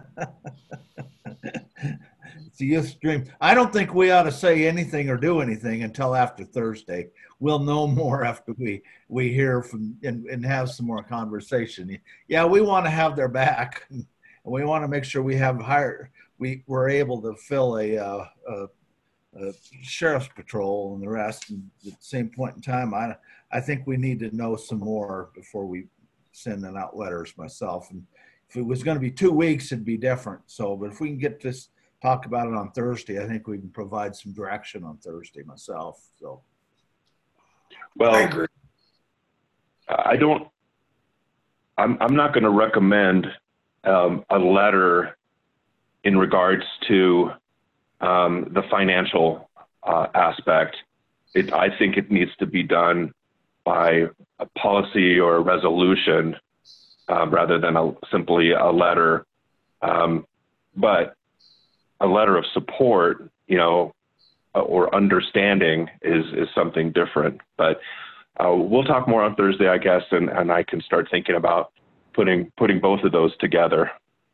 It's a youth dream. I don't think we ought to say anything or do anything until after Thursday. We'll know more after we we hear from and, and have some more conversation. Yeah, we want to have their back, and we want to make sure we have higher. We were able to fill a, uh, a, a sheriff's patrol and the rest. And at the same point in time, I I think we need to know some more before we send out letters myself. And if it was going to be two weeks, it'd be different. So, but if we can get this. Talk about it on Thursday, I think we can provide some direction on Thursday myself. So, well, I agree. I don't. I'm I'm not going to recommend um, a letter in regards to um, the financial uh, aspect. It, I think it needs to be done by a policy or a resolution um, rather than a, simply a letter. Um, but a letter of support, you know, or understanding is, is something different. But uh, we'll talk more on Thursday, I guess, and, and I can start thinking about putting putting both of those together.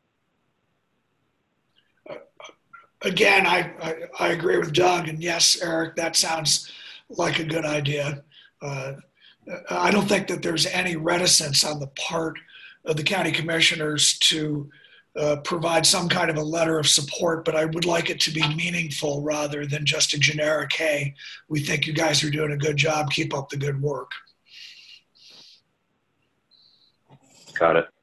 Again, I, I, I agree with Doug, and yes, Eric, that sounds like a good idea. Uh, I don't think that there's any reticence on the part of the county commissioners to Uh, provide some kind of a letter of support, but I would like it to be meaningful rather than just a generic, hey, we think you guys are doing a good job, keep up the good work. Got it.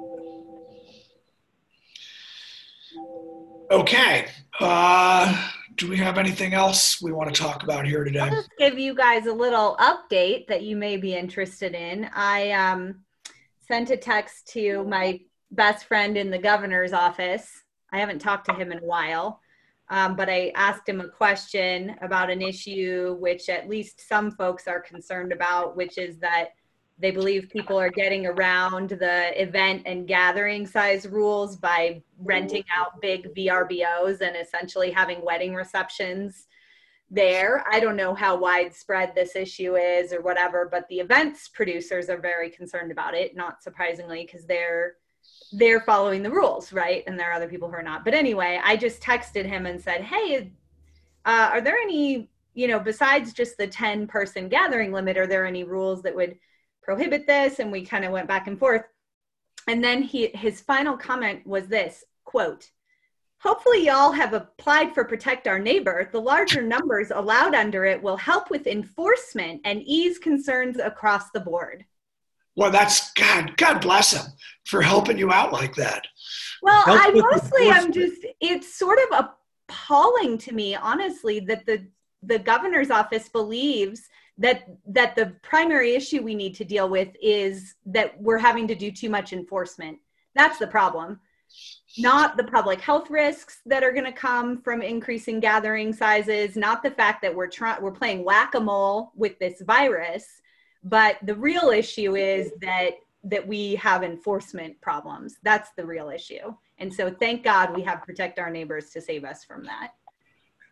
Okay. Uh, do we have anything else we want to talk about here today? I'll just give you guys a little update that you may be interested in. I um, sent a text to my best friend in the governor's office. I haven't talked to him in a while, um, but I asked him a question about an issue which at least some folks are concerned about, which is that they believe people are getting around the event and gathering size rules by renting out big V R B Os and essentially having wedding receptions there. I don't know how widespread this issue is or whatever, but the events producers are very concerned about it, not surprisingly, because they're they're following the rules, right? And there are other people who are not. But anyway, I just texted him and said, hey, uh, are there any, you know, besides just the ten person gathering limit, are there any rules that would prohibit this? And we kind of went back and forth. And then he, his final comment was this, quote, hopefully y'all have applied for Protect Our Neighbor. The larger numbers allowed under it will help with enforcement and ease concerns across the board. Well, that's God, God bless him for helping you out like that. Well, Help I with mostly, I'm enforcement. just, it's sort of appalling to me, honestly, that the, the governor's office believes that, that the primary issue we need to deal with is that we're having to do too much enforcement. That's the problem. Not the public health risks that are going to come from increasing gathering sizes, not the fact that we're trying, we're playing whack-a-mole with this virus. But the real issue is that that we have enforcement problems. That's the real issue. And so thank God we have Protect Our Neighbors to save us from that.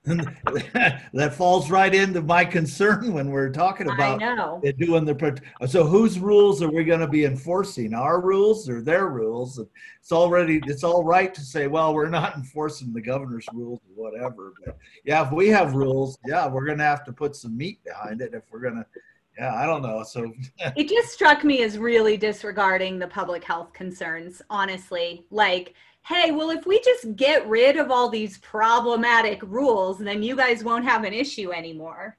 That falls right into my concern when we're talking I about know. it doing the, pro- so whose rules are we going to be enforcing? Our rules or their rules? It's already, it's all right to say, well, we're not enforcing the governor's rules or whatever. But yeah, if we have rules, yeah, we're going to have to put some meat behind it if we're going to, yeah, I don't know. So It just struck me as really disregarding the public health concerns, honestly. Like, hey, well, if we just get rid of all these problematic rules, then you guys won't have an issue anymore.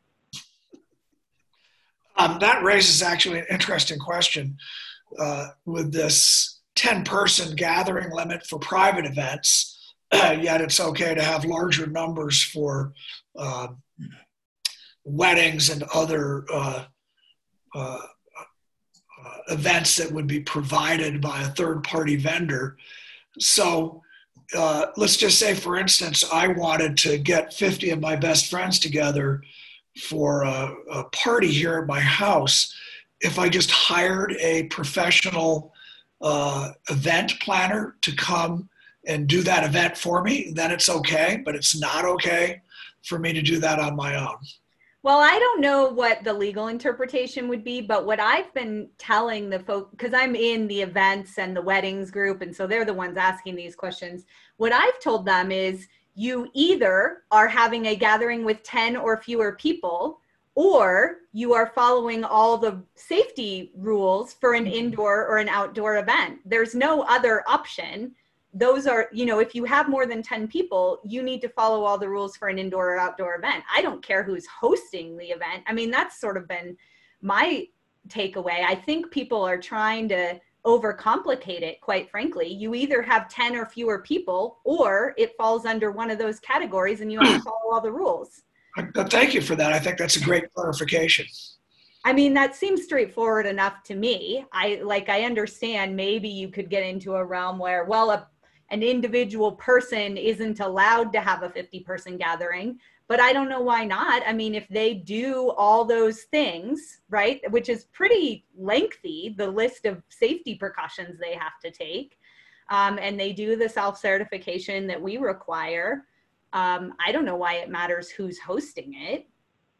Um, that raises actually an interesting question uh, with this ten person gathering limit for private events, uh, yet it's okay to have larger numbers for uh, weddings and other uh, uh, uh, events that would be provided by a third party vendor. So uh, let's just say, for instance, I wanted to get fifty of my best friends together for a, a party here at my house. If I just hired a professional uh, event planner to come and do that event for me, then it's okay, but it's not okay for me to do that on my own. Well, I don't know what the legal interpretation would be, but what I've been telling the folk, because I'm in the events and the weddings group, and so they're the ones asking these questions. What I've told them is you either are having a gathering with ten or fewer people, or you are following all the safety rules for an indoor or an outdoor event. There's no other option. Those are, you know, if you have more than ten people, you need to follow all the rules for an indoor or outdoor event. I don't care who's hosting the event. I mean, that's sort of been my takeaway. I think people are trying to overcomplicate it, quite frankly. You either have ten or fewer people, or it falls under one of those categories and you have to follow all the rules. Thank you for that. I think that's a great clarification. I mean, that seems straightforward enough to me. I like, I understand maybe you could get into a realm where, well, a an individual person isn't allowed to have a fifty person gathering, but I don't know why not. I mean, if they do all those things, right, which is pretty lengthy, the list of safety precautions they have to take, um, and they do the self-certification that we require, um, I don't know why it matters who's hosting it.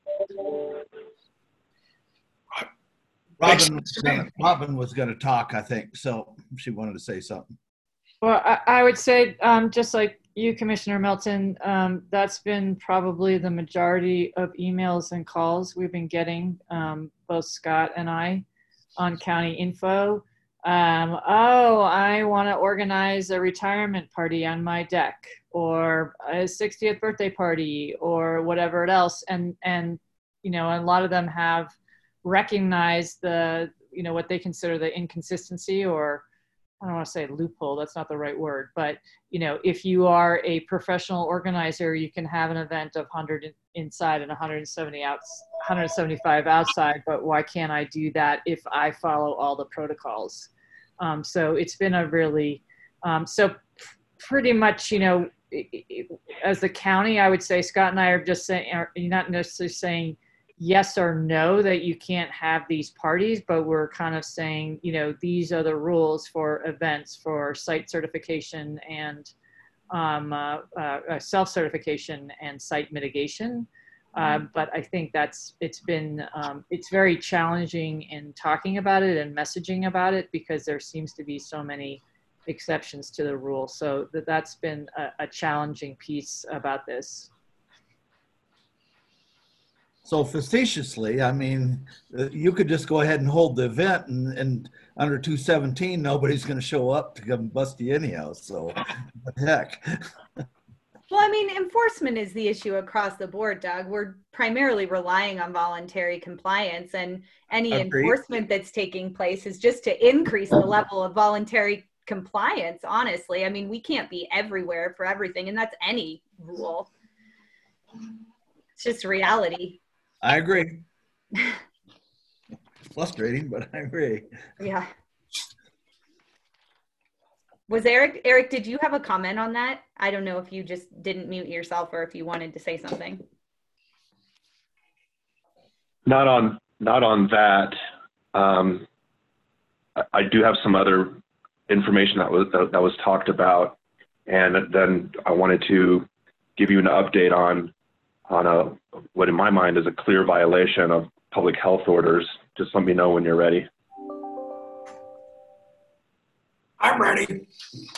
Robin was gonna, Robin was going to talk, I think, so she wanted to say something. Well, I, I would say, um, just like you, Commissioner Melton, um, that's been probably the majority of emails and calls we've been getting, um, both Scott and I, on county info. Um, oh, I want to organize a retirement party on my deck, or a sixtieth birthday party, or whatever else. And, and you know, a lot of them have recognized the, you know, what they consider the inconsistency, or I don't want to say loophole, that's not the right word, but you know, if you are a professional organizer, you can have an event of one hundred inside and one hundred seventy outs, one hundred seventy-five outside, but why can't I do that if I follow all the protocols? Um, so it's been a really, um, so pretty much, you know, it, it, as the county, I would say Scott and I are just saying, are not necessarily saying yes or no that you can't have these parties, but we're kind of saying, you know, these are the rules for events for site certification and um, uh, uh, self-certification and site mitigation. Uh, but I think that's, it's been, um, it's very challenging in talking about it and messaging about it, because there seems to be so many exceptions to the rule. So that, that's been a, a challenging piece about this. So facetiously, I mean, uh, you could just go ahead and hold the event, and, and under two seventeen, nobody's going to show up to come bust you anyhow. So, what the heck? Well, I mean, enforcement is the issue across the board, Doug. We're primarily relying on voluntary compliance, and any Agreed. enforcement that's taking place is just to increase the level of voluntary compliance, honestly. I mean, we can't be everywhere for everything, and that's any rule. It's just reality. I agree. Frustrating, but I agree. Yeah. Was Eric, Eric, did you have a comment on that? I don't know if you just didn't mute yourself or if you wanted to say something. Not on, not on that. Um, I, I do have some other information that was, that, that was talked about. And then I wanted to give you an update on on a, what in my mind is a clear violation of public health orders. Just let me know when you're ready. I'm ready.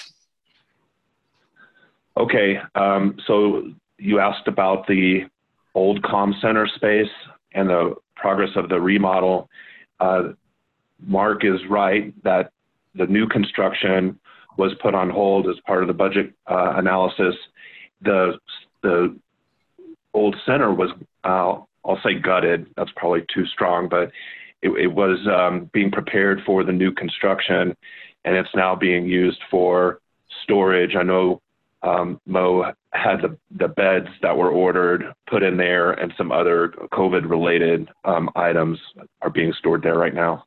Okay, um, so you asked about the old comm center space and the progress of the remodel. Uh, Mark is right that the new construction was put on hold as part of the budget uh, analysis. The, the old center was, uh, I'll say gutted, that's probably too strong, but it, it was um, being prepared for the new construction, and it's now being used for storage. I know um, Mo had the, the beds that were ordered put in there, and some other COVID-related um, items are being stored there right now.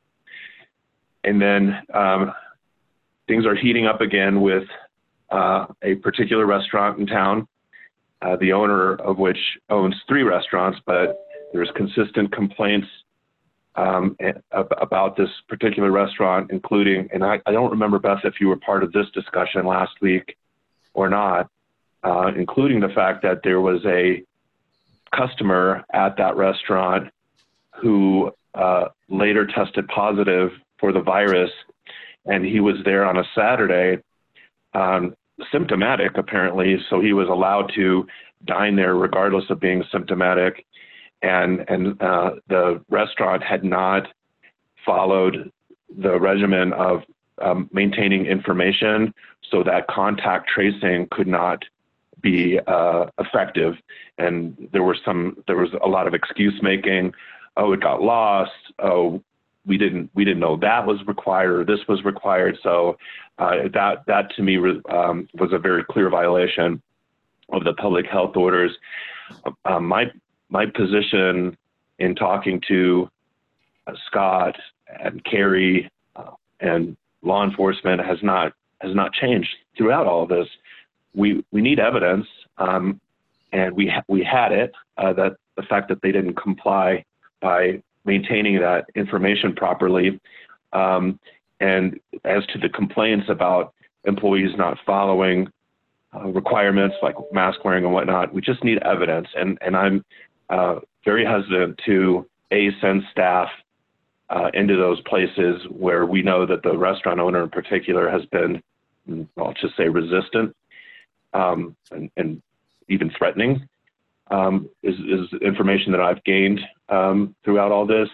And then um, things are heating up again with uh, a particular restaurant in town, uh, the owner of which owns three restaurants, but there's consistent complaints um, about this particular restaurant, including, and I, I don't remember, Beth, if you were part of this discussion last week or not, uh, including the fact that there was a customer at that restaurant who uh, later tested positive for the virus, and he was there on a Saturday, um, symptomatic apparently, so he was allowed to dine there regardless of being symptomatic, and and uh, the restaurant had not followed the regimen of um, maintaining information so that contact tracing could not be uh, effective, and there were some there was a lot of excuse making. Oh, it got lost. Oh, we didn't we didn't know that was required or this was required. So uh, that that to me um, was a very clear violation of the public health orders. Uh, my my position in talking to uh, Scott and Carrie uh, and law enforcement has not has not changed throughout all of this. We we need evidence, um, and we ha we had it uh, that the fact that they didn't comply by maintaining that information properly. Um, and as to the complaints about employees not following uh, requirements like mask wearing and whatnot, we just need evidence. And, and I'm uh, very hesitant to A, send staff uh, into those places where we know that the restaurant owner in particular has been, I'll just say, resistant um, and, and even threatening. Um, is, is information that I've gained um, throughout all this.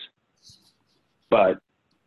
But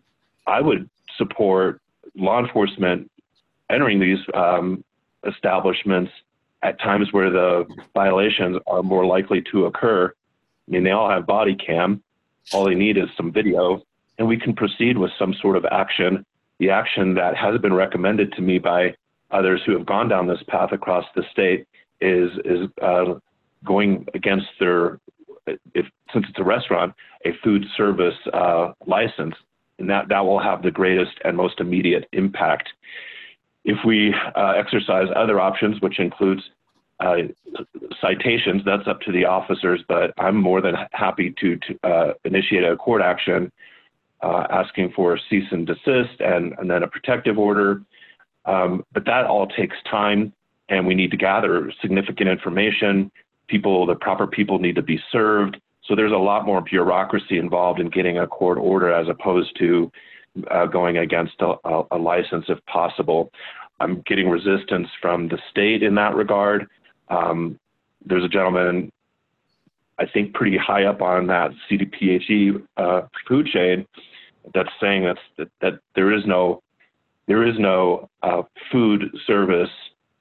I would support law enforcement entering these um, establishments at times where the violations are more likely to occur. I mean, they all have body cam. All they need is some video, and we can proceed with some sort of action. The action that has been recommended to me by others who have gone down this path across the state is, is uh, going against their, if since it's a restaurant, a food service uh, license, and that, that will have the greatest and most immediate impact. If we uh, exercise other options, which includes uh, citations, that's up to the officers, but I'm more than happy to, to uh, initiate a court action uh, asking for a cease and desist and, and then a protective order. Um, but that all takes time, and we need to gather significant information. People, the proper people need to be served. So there's a lot more bureaucracy involved in getting a court order as opposed to uh, going against a, a, a license if possible. I'm getting resistance from the state in that regard. Um, there's a gentleman, I think pretty high up on that C D P H E uh, food chain that's saying that's, that, that there is no, there is no uh, food service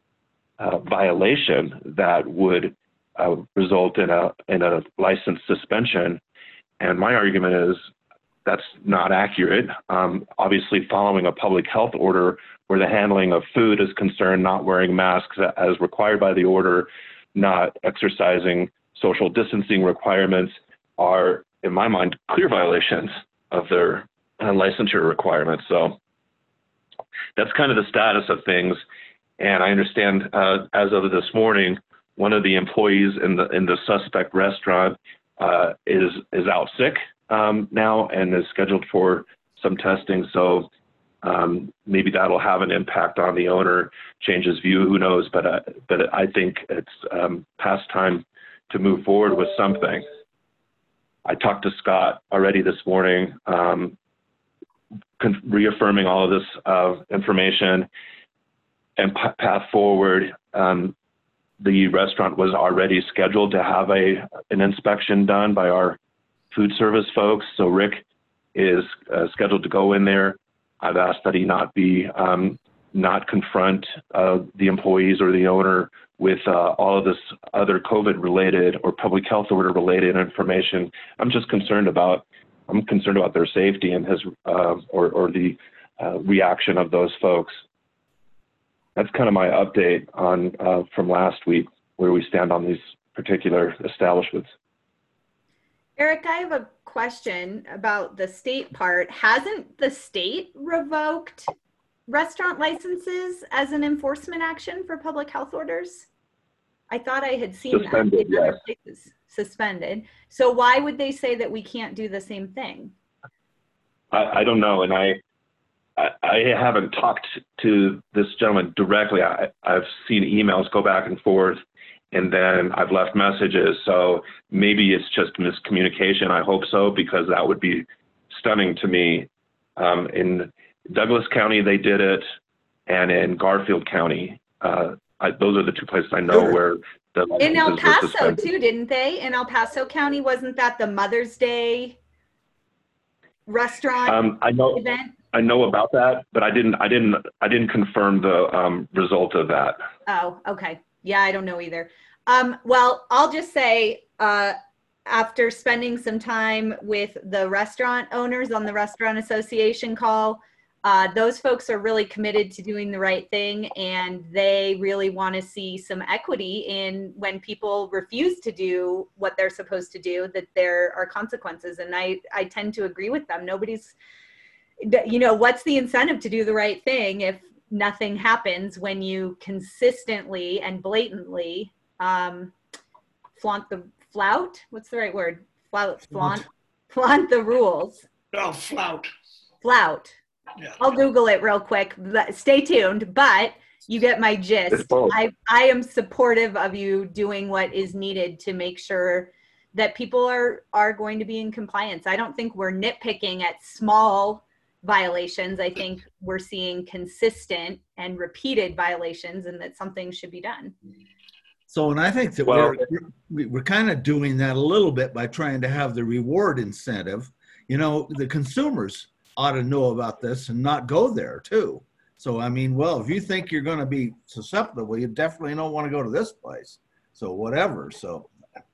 uh, violation that would Uh, result in a in a license suspension. And my argument is that's not accurate. Um, obviously, following a public health order where the handling of food is concerned, not wearing masks as required by the order, not exercising social distancing requirements are, in my mind, clear violations of their uh, licensure requirements. So that's kind of the status of things. And I understand uh, as of this morning, one of the employees in the in the suspect restaurant uh, is is out sick um, now and is scheduled for some testing. So um, maybe that'll have an impact on the owner, change his view. Who knows? But uh, but I think it's um, past time to move forward with something. I talked to Scott already this morning, um, reaffirming all of this uh, information and p- path forward. Um, the restaurant was already scheduled to have a an inspection done by our food service folks. So Rick is uh, scheduled to go in there. I've asked that he not be, um, not confront uh, the employees or the owner with uh, all of this other COVID related or public health order related information. I'm just concerned about, I'm concerned about their safety and his, uh, or, or the uh, reaction of those folks. That's kind of my update on uh, from last week, where we stand on these particular establishments. Eric, I have a question about the state part. Hasn't the state revoked restaurant licenses as an enforcement action for public health orders? I thought I had seen Suspended, that in other yes. places. Suspended. So why would they say that we can't do the same thing? I, I don't know, and I, I I haven't talked to this gentleman directly. I, I've seen emails go back and forth, and then I've left messages. So maybe it's just miscommunication. I hope so, because that would be stunning to me. Um, in Douglas County, they did it, and in Garfield County, uh, I, those are the two places I know where the In El licenses were Paso suspended. too, didn't they? In El Paso County, wasn't that the Mother's Day restaurant Um, I know. event? I know about that, but I didn't. I didn't. I didn't confirm the um, result of that. Oh, okay. Yeah, I don't know either. Um, well, I'll just say, uh, after spending some time with the restaurant owners on the Restaurant Association call, uh, those folks are really committed to doing the right thing, and they really want to see some equity in when people refuse to do what they're supposed to do, that there are consequences. And I, I tend to agree with them. Nobody's, you know, what's the incentive to do the right thing if nothing happens when you consistently and blatantly um, flaunt the flout? What's the right word? Flout, flaunt, flaunt the rules. No, flout. Flout. Yeah. I'll Google it real quick. Stay tuned, but you get my gist. I, I am supportive of you doing what is needed to make sure that people are, are going to be in compliance. I don't think we're nitpicking at small violations. I think we're seeing consistent and repeated violations, and that something should be done. So, and I think that Well, we're, we're kind of doing that a little bit by trying to have the reward incentive. You know, the consumers ought to know about this and not go there too. So, I mean, well, if you think you're going to be susceptible, you definitely don't want to go to this place. So whatever. So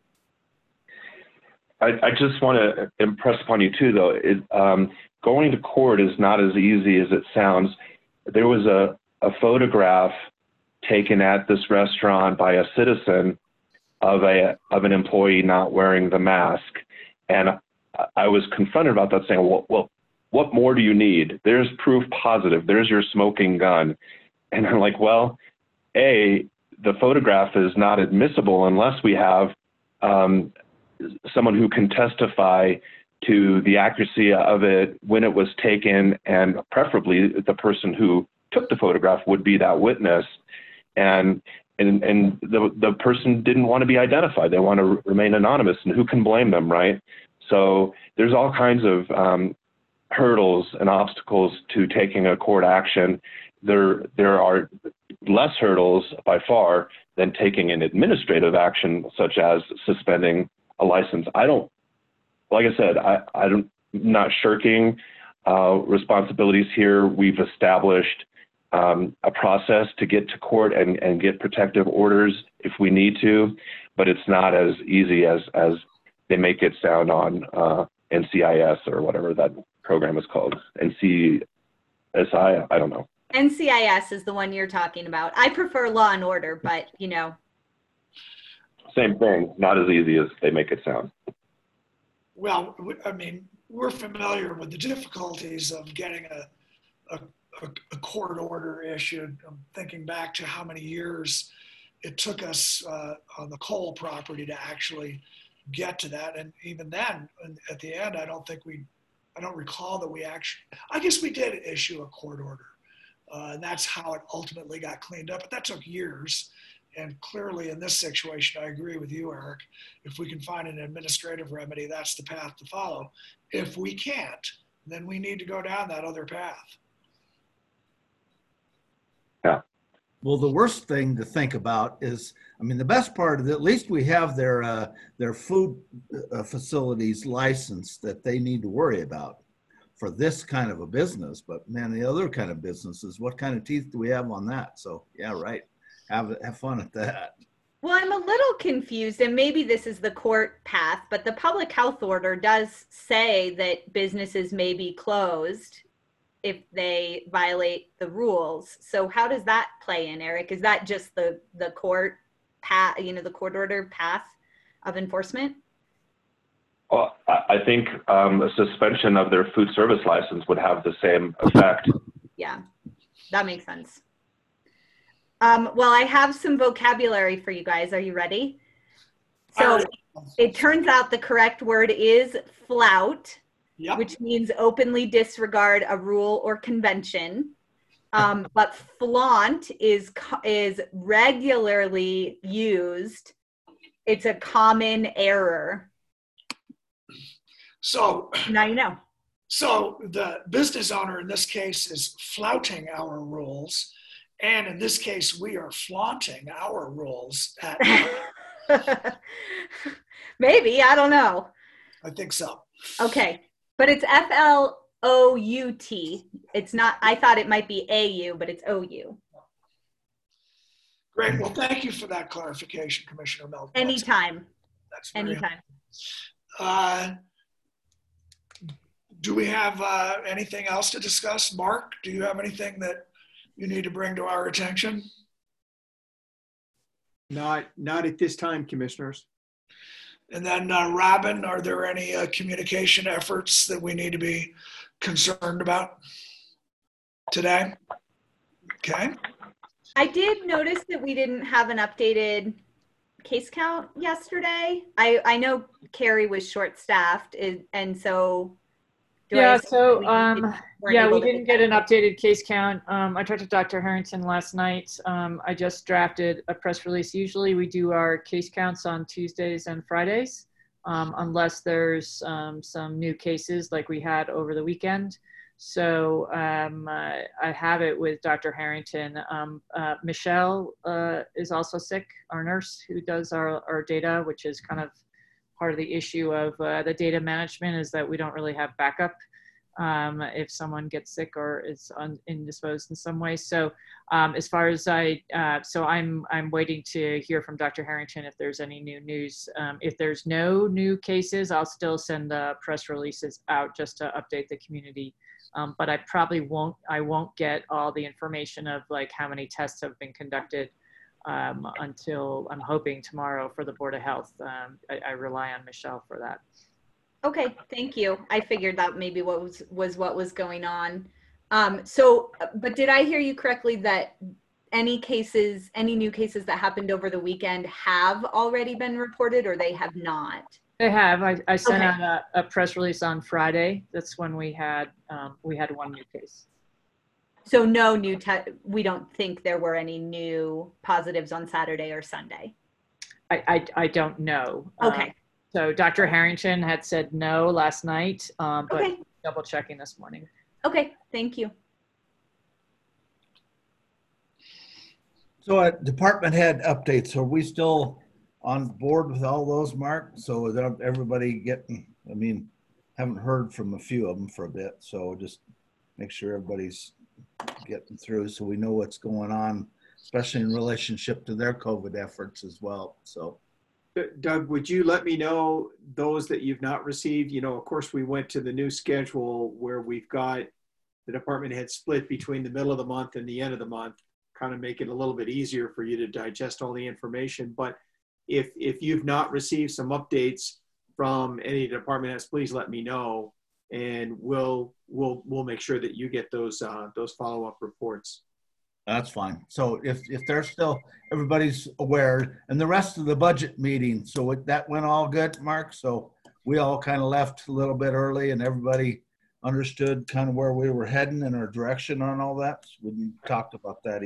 I, I just want to impress upon you too, though, it, um, going to court is not as easy as it sounds. There was a, a photograph taken at this restaurant by a citizen of a of an employee not wearing the mask, and I was confronted about that, saying, well, well what more do you need? There's proof positive. There's your smoking gun. And I'm like, well, A, the photograph is not admissible unless we have um, someone who can testify to the accuracy of it, when it was taken, and preferably the person who took the photograph would be that witness. And and, and the, the person didn't want to be identified. They want to remain anonymous, and who can blame them, right? So there's all kinds of um, hurdles and obstacles to taking a court action. There, there are less hurdles by far than taking an administrative action, such as suspending a license. I don't, like I said, I, I don't, I'm not shirking uh, responsibilities here. We've established um, a process to get to court and, and get protective orders if we need to, but it's not as easy as, as they make it sound on uh, N C I S or whatever that program is called. N C S I, I don't know. N C I S is the one you're talking about. I prefer Law and Order, but you know. Same thing, not as easy as they make it sound. Well, I mean, we're familiar with the difficulties of getting a, a, a court order issued. I'm thinking back to how many years it took us uh, on the Cole property to actually get to that. And even then, at the end, I don't think we, I don't recall that we actually, I guess we did issue a court order. Uh, and that's how it ultimately got cleaned up. But that took years. And clearly in this situation, I agree with you, Eric. If we can find an administrative remedy, that's the path to follow. If we can't, then we need to go down that other path. Yeah. Well, the worst thing to think about is, I mean, the best part of it, at least we have their uh, their food uh, facilities license that they need to worry about for this kind of a business. But man, the other kind of businesses, what kind of teeth do we have on that? So yeah, right. Have have fun at that. Well, I'm a little confused, and maybe this is the court path, but the public health order does say that businesses may be closed if they violate the rules. So how does that play in, Eric? Is that just the, the court path, you know, the court order path of enforcement? Well, I think um, a suspension of their food service license would have the same effect. Yeah, that makes sense. Um, well, I have some vocabulary for you guys. Are you ready? So it turns out the correct word is flout, yep. Which means openly disregard a rule or convention. Um, but flaunt is, is regularly used. It's a common error. So now you know. So the business owner in this case is flouting our rules. And in this case, we are flaunting our rules. At Maybe, I don't know. I think so. Okay, but it's F L O U T. It's not, I thought it might be A U, but it's O U. Great, well, thank you for that clarification, Commissioner Melton. Anytime. That's Anytime. Uh, do we have uh, anything else to discuss? Mark, do you have anything that you need to bring to our attention? Not, not at this time, Commissioners. And then uh, Robin, are there any uh, communication efforts that we need to be concerned about today? Okay. I did notice that we didn't have an updated case count yesterday. I, I know Carrie was short-staffed, and so do yeah, I so um, yeah, we didn't get an updated case count. Um, I talked to Doctor Harrington last night. Um, I just drafted a press release. Usually we do our case counts on Tuesdays and Fridays, um, unless there's um, some new cases like we had over the weekend. So um, uh, I have it with Doctor Harrington. Um, uh, Michelle uh, is also sick, our nurse who does our, our data, which is kind of part of the issue of uh, the data management, is that we don't really have backup um, if someone gets sick or is un indisposed in some way. So um, as far as I, uh, so I'm, I'm waiting to hear from Doctor Harrington if there's any new news. Um, if there's no new cases, I'll still send the press releases out just to update the community. Um, but I probably won't, I won't get all the information of like how many tests have been conducted um, until I'm hoping tomorrow for the Board of Health. Um, I, I rely on Michelle for that. Okay, thank you. I figured that maybe what was, was what was going on. Um, so, but did I hear you correctly that any cases, any new cases that happened over the weekend have already been reported, or they have not? They have. I, I sent Okay. out a, a press release on Friday. That's when we had um, we had one new case. So no new, te we don't think there were any new positives on Saturday or Sunday. I I, I don't know. Okay. Um, so Doctor Harrington had said no last night, um, but Okay. double checking this morning. Okay, thank you. So uh, department head updates, are we still on board with all those, Mark? So is everybody getting, I mean, haven't heard from a few of them for a bit. So just make sure everybody's getting through so we know what's going on, especially in relationship to their COVID efforts as well. So Doug, would you let me know those that you've not received? You know, of course, we went to the new schedule where we've got the department head split between the middle of the month and the end of the month, kind of make it a little bit easier for you to digest all the information. But if, if you've not received some updates from any department heads, please let me know, and we'll, we'll, we'll make sure that you get those, uh, those follow-up reports. that's fine. So if, if they're still, everybody's aware, and the rest of the budget meeting, so it, that went all good, Mark? So we all kind of left a little bit early and everybody understood kind of where we were heading and our direction on all that. We talked about that either.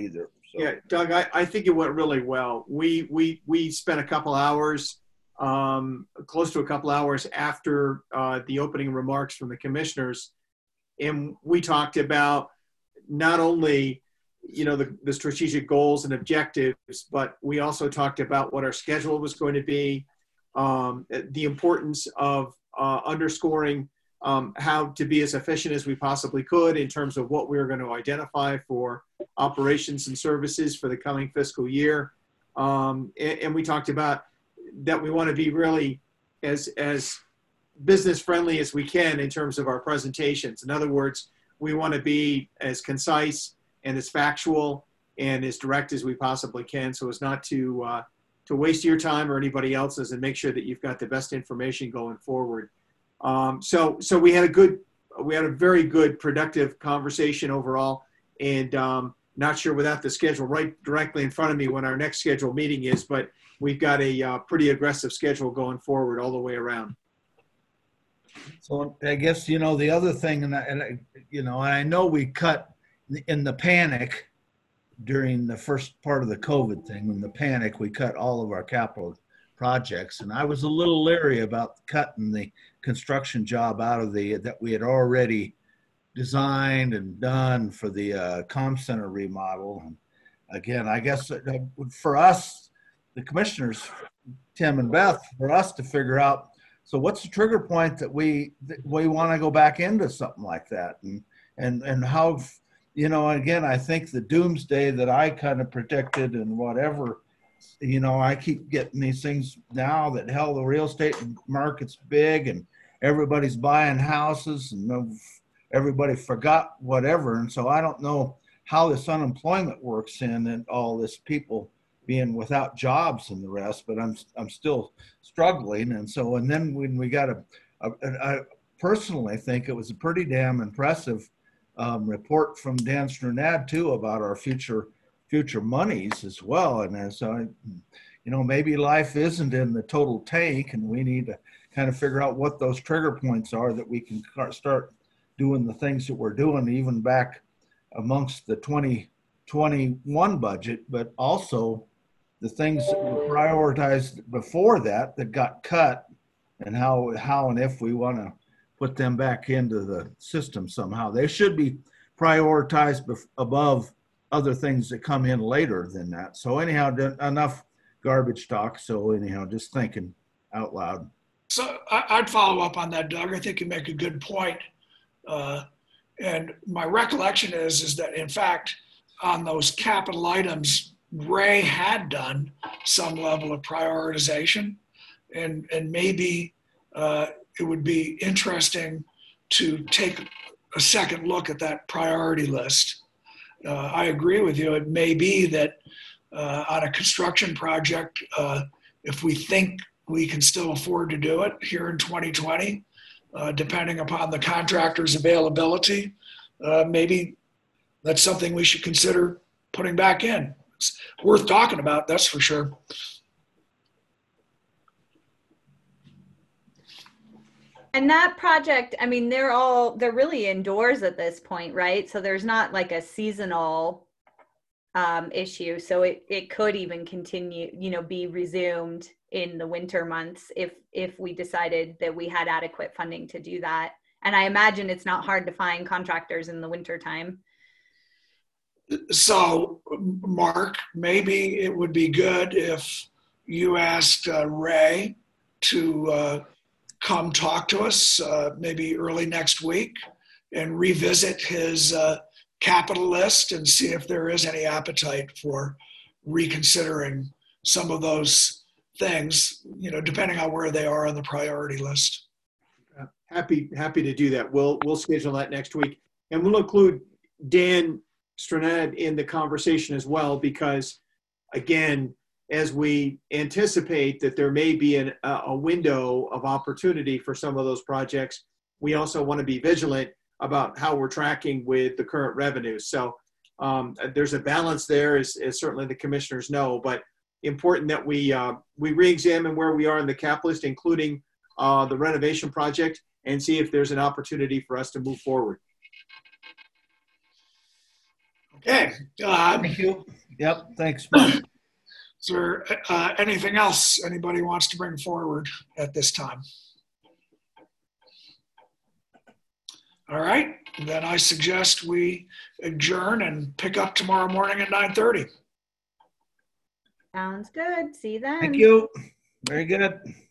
So. Yeah, Doug, I, I think it went really well. We we we spent a couple hours, um, close to a couple hours after uh, the opening remarks from the commissioners, and we talked about not only, you know, the, the strategic goals and objectives, but we also talked about what our schedule was going to be, um, the importance of uh, underscoring um, how to be as efficient as we possibly could in terms of what we were going to identify for operations and services for the coming fiscal year. Um, and, and we talked about that we want to be really as, as business friendly as we can in terms of our presentations. In other words, we want to be as concise and as factual and as direct as we possibly can, so as not to uh, to waste your time or anybody else's, and make sure that you've got the best information going forward. Um, so so we had a good, we had a very good, productive conversation overall, and um, not sure without the schedule right directly in front of me when our next scheduled meeting is, but we've got a uh, pretty aggressive schedule going forward all the way around. So I guess, you know, the other thing, and I, and I, you know, I know we cut in the panic during the first part of the COVID thing. In the panic, we cut all of our capital projects, and I was a little leery about cutting the construction job out of the that we had already designed and done for the uh, comm center remodel. And again, I guess uh, for us, the commissioners, Tim and Beth, for us to figure out, so what's the trigger point that we that we want to go back into something like that, and and and how, you know, again, I think the doomsday that I kind of predicted and whatever, you know, I keep getting these things now that, hell, the real estate market's big and everybody's buying houses and everybody forgot whatever, and so I don't know how this unemployment works in and all this people being without jobs and the rest, but I'm I'm still struggling. And so, and then when we got a, a, a I personally think it was a pretty damn impressive um, report from Dan Strnad too about our future future monies as well. And as I, you know, maybe life isn't in the total tank, and we need to kind of figure out what those trigger points are that we can start doing the things that we're doing, even back amongst the twenty twenty-one budget, but also the things that were prioritized before that that got cut, and how how and if we want to put them back into the system somehow. They should be prioritized bef- above other things that come in later than that. So anyhow, enough garbage talk. So anyhow, just thinking out loud. So I'd follow up on that, Doug. I think you make a good point. Uh, and my recollection is, is that in fact, on those capital items, Ray had done some level of prioritization, and, and maybe uh, it would be interesting to take a second look at that priority list. Uh, I agree with you. It may be that uh, on a construction project, uh, if we think we can still afford to do it here in twenty twenty, uh, depending upon the contractor's availability, uh, maybe that's something we should consider putting back in. It's worth talking about, that's for sure. And that project, I mean, they're all, they're really indoors at this point, right? So there's not like a seasonal um, issue. So it, it could even continue, you know, be resumed in the winter months if, if we decided that we had adequate funding to do that. And I imagine it's not hard to find contractors in the winter time. So, Mark, maybe it would be good if you asked uh, Ray to uh, come talk to us uh, maybe early next week and revisit his uh, capital list and see if there is any appetite for reconsidering some of those things, you know, depending on where they are on the priority list. Happy, happy to do that. We'll, we'll schedule that next week, and we'll include Dan Strnad in the conversation as well, because again, as we anticipate that there may be an, a window of opportunity for some of those projects, we also want to be vigilant about how we're tracking with the current revenues. So um, there's a balance there, as, as certainly the commissioners know, but important that we uh, we re-examine where we are in the cap list, including uh, the renovation project, and see if there's an opportunity for us to move forward. Okay. Uh, Thank you. Yep, thanks, Mark. Is there uh, anything else anybody wants to bring forward at this time? All right, then I suggest we adjourn and pick up tomorrow morning at nine thirty. Sounds good. See you then. Thank you. Very good.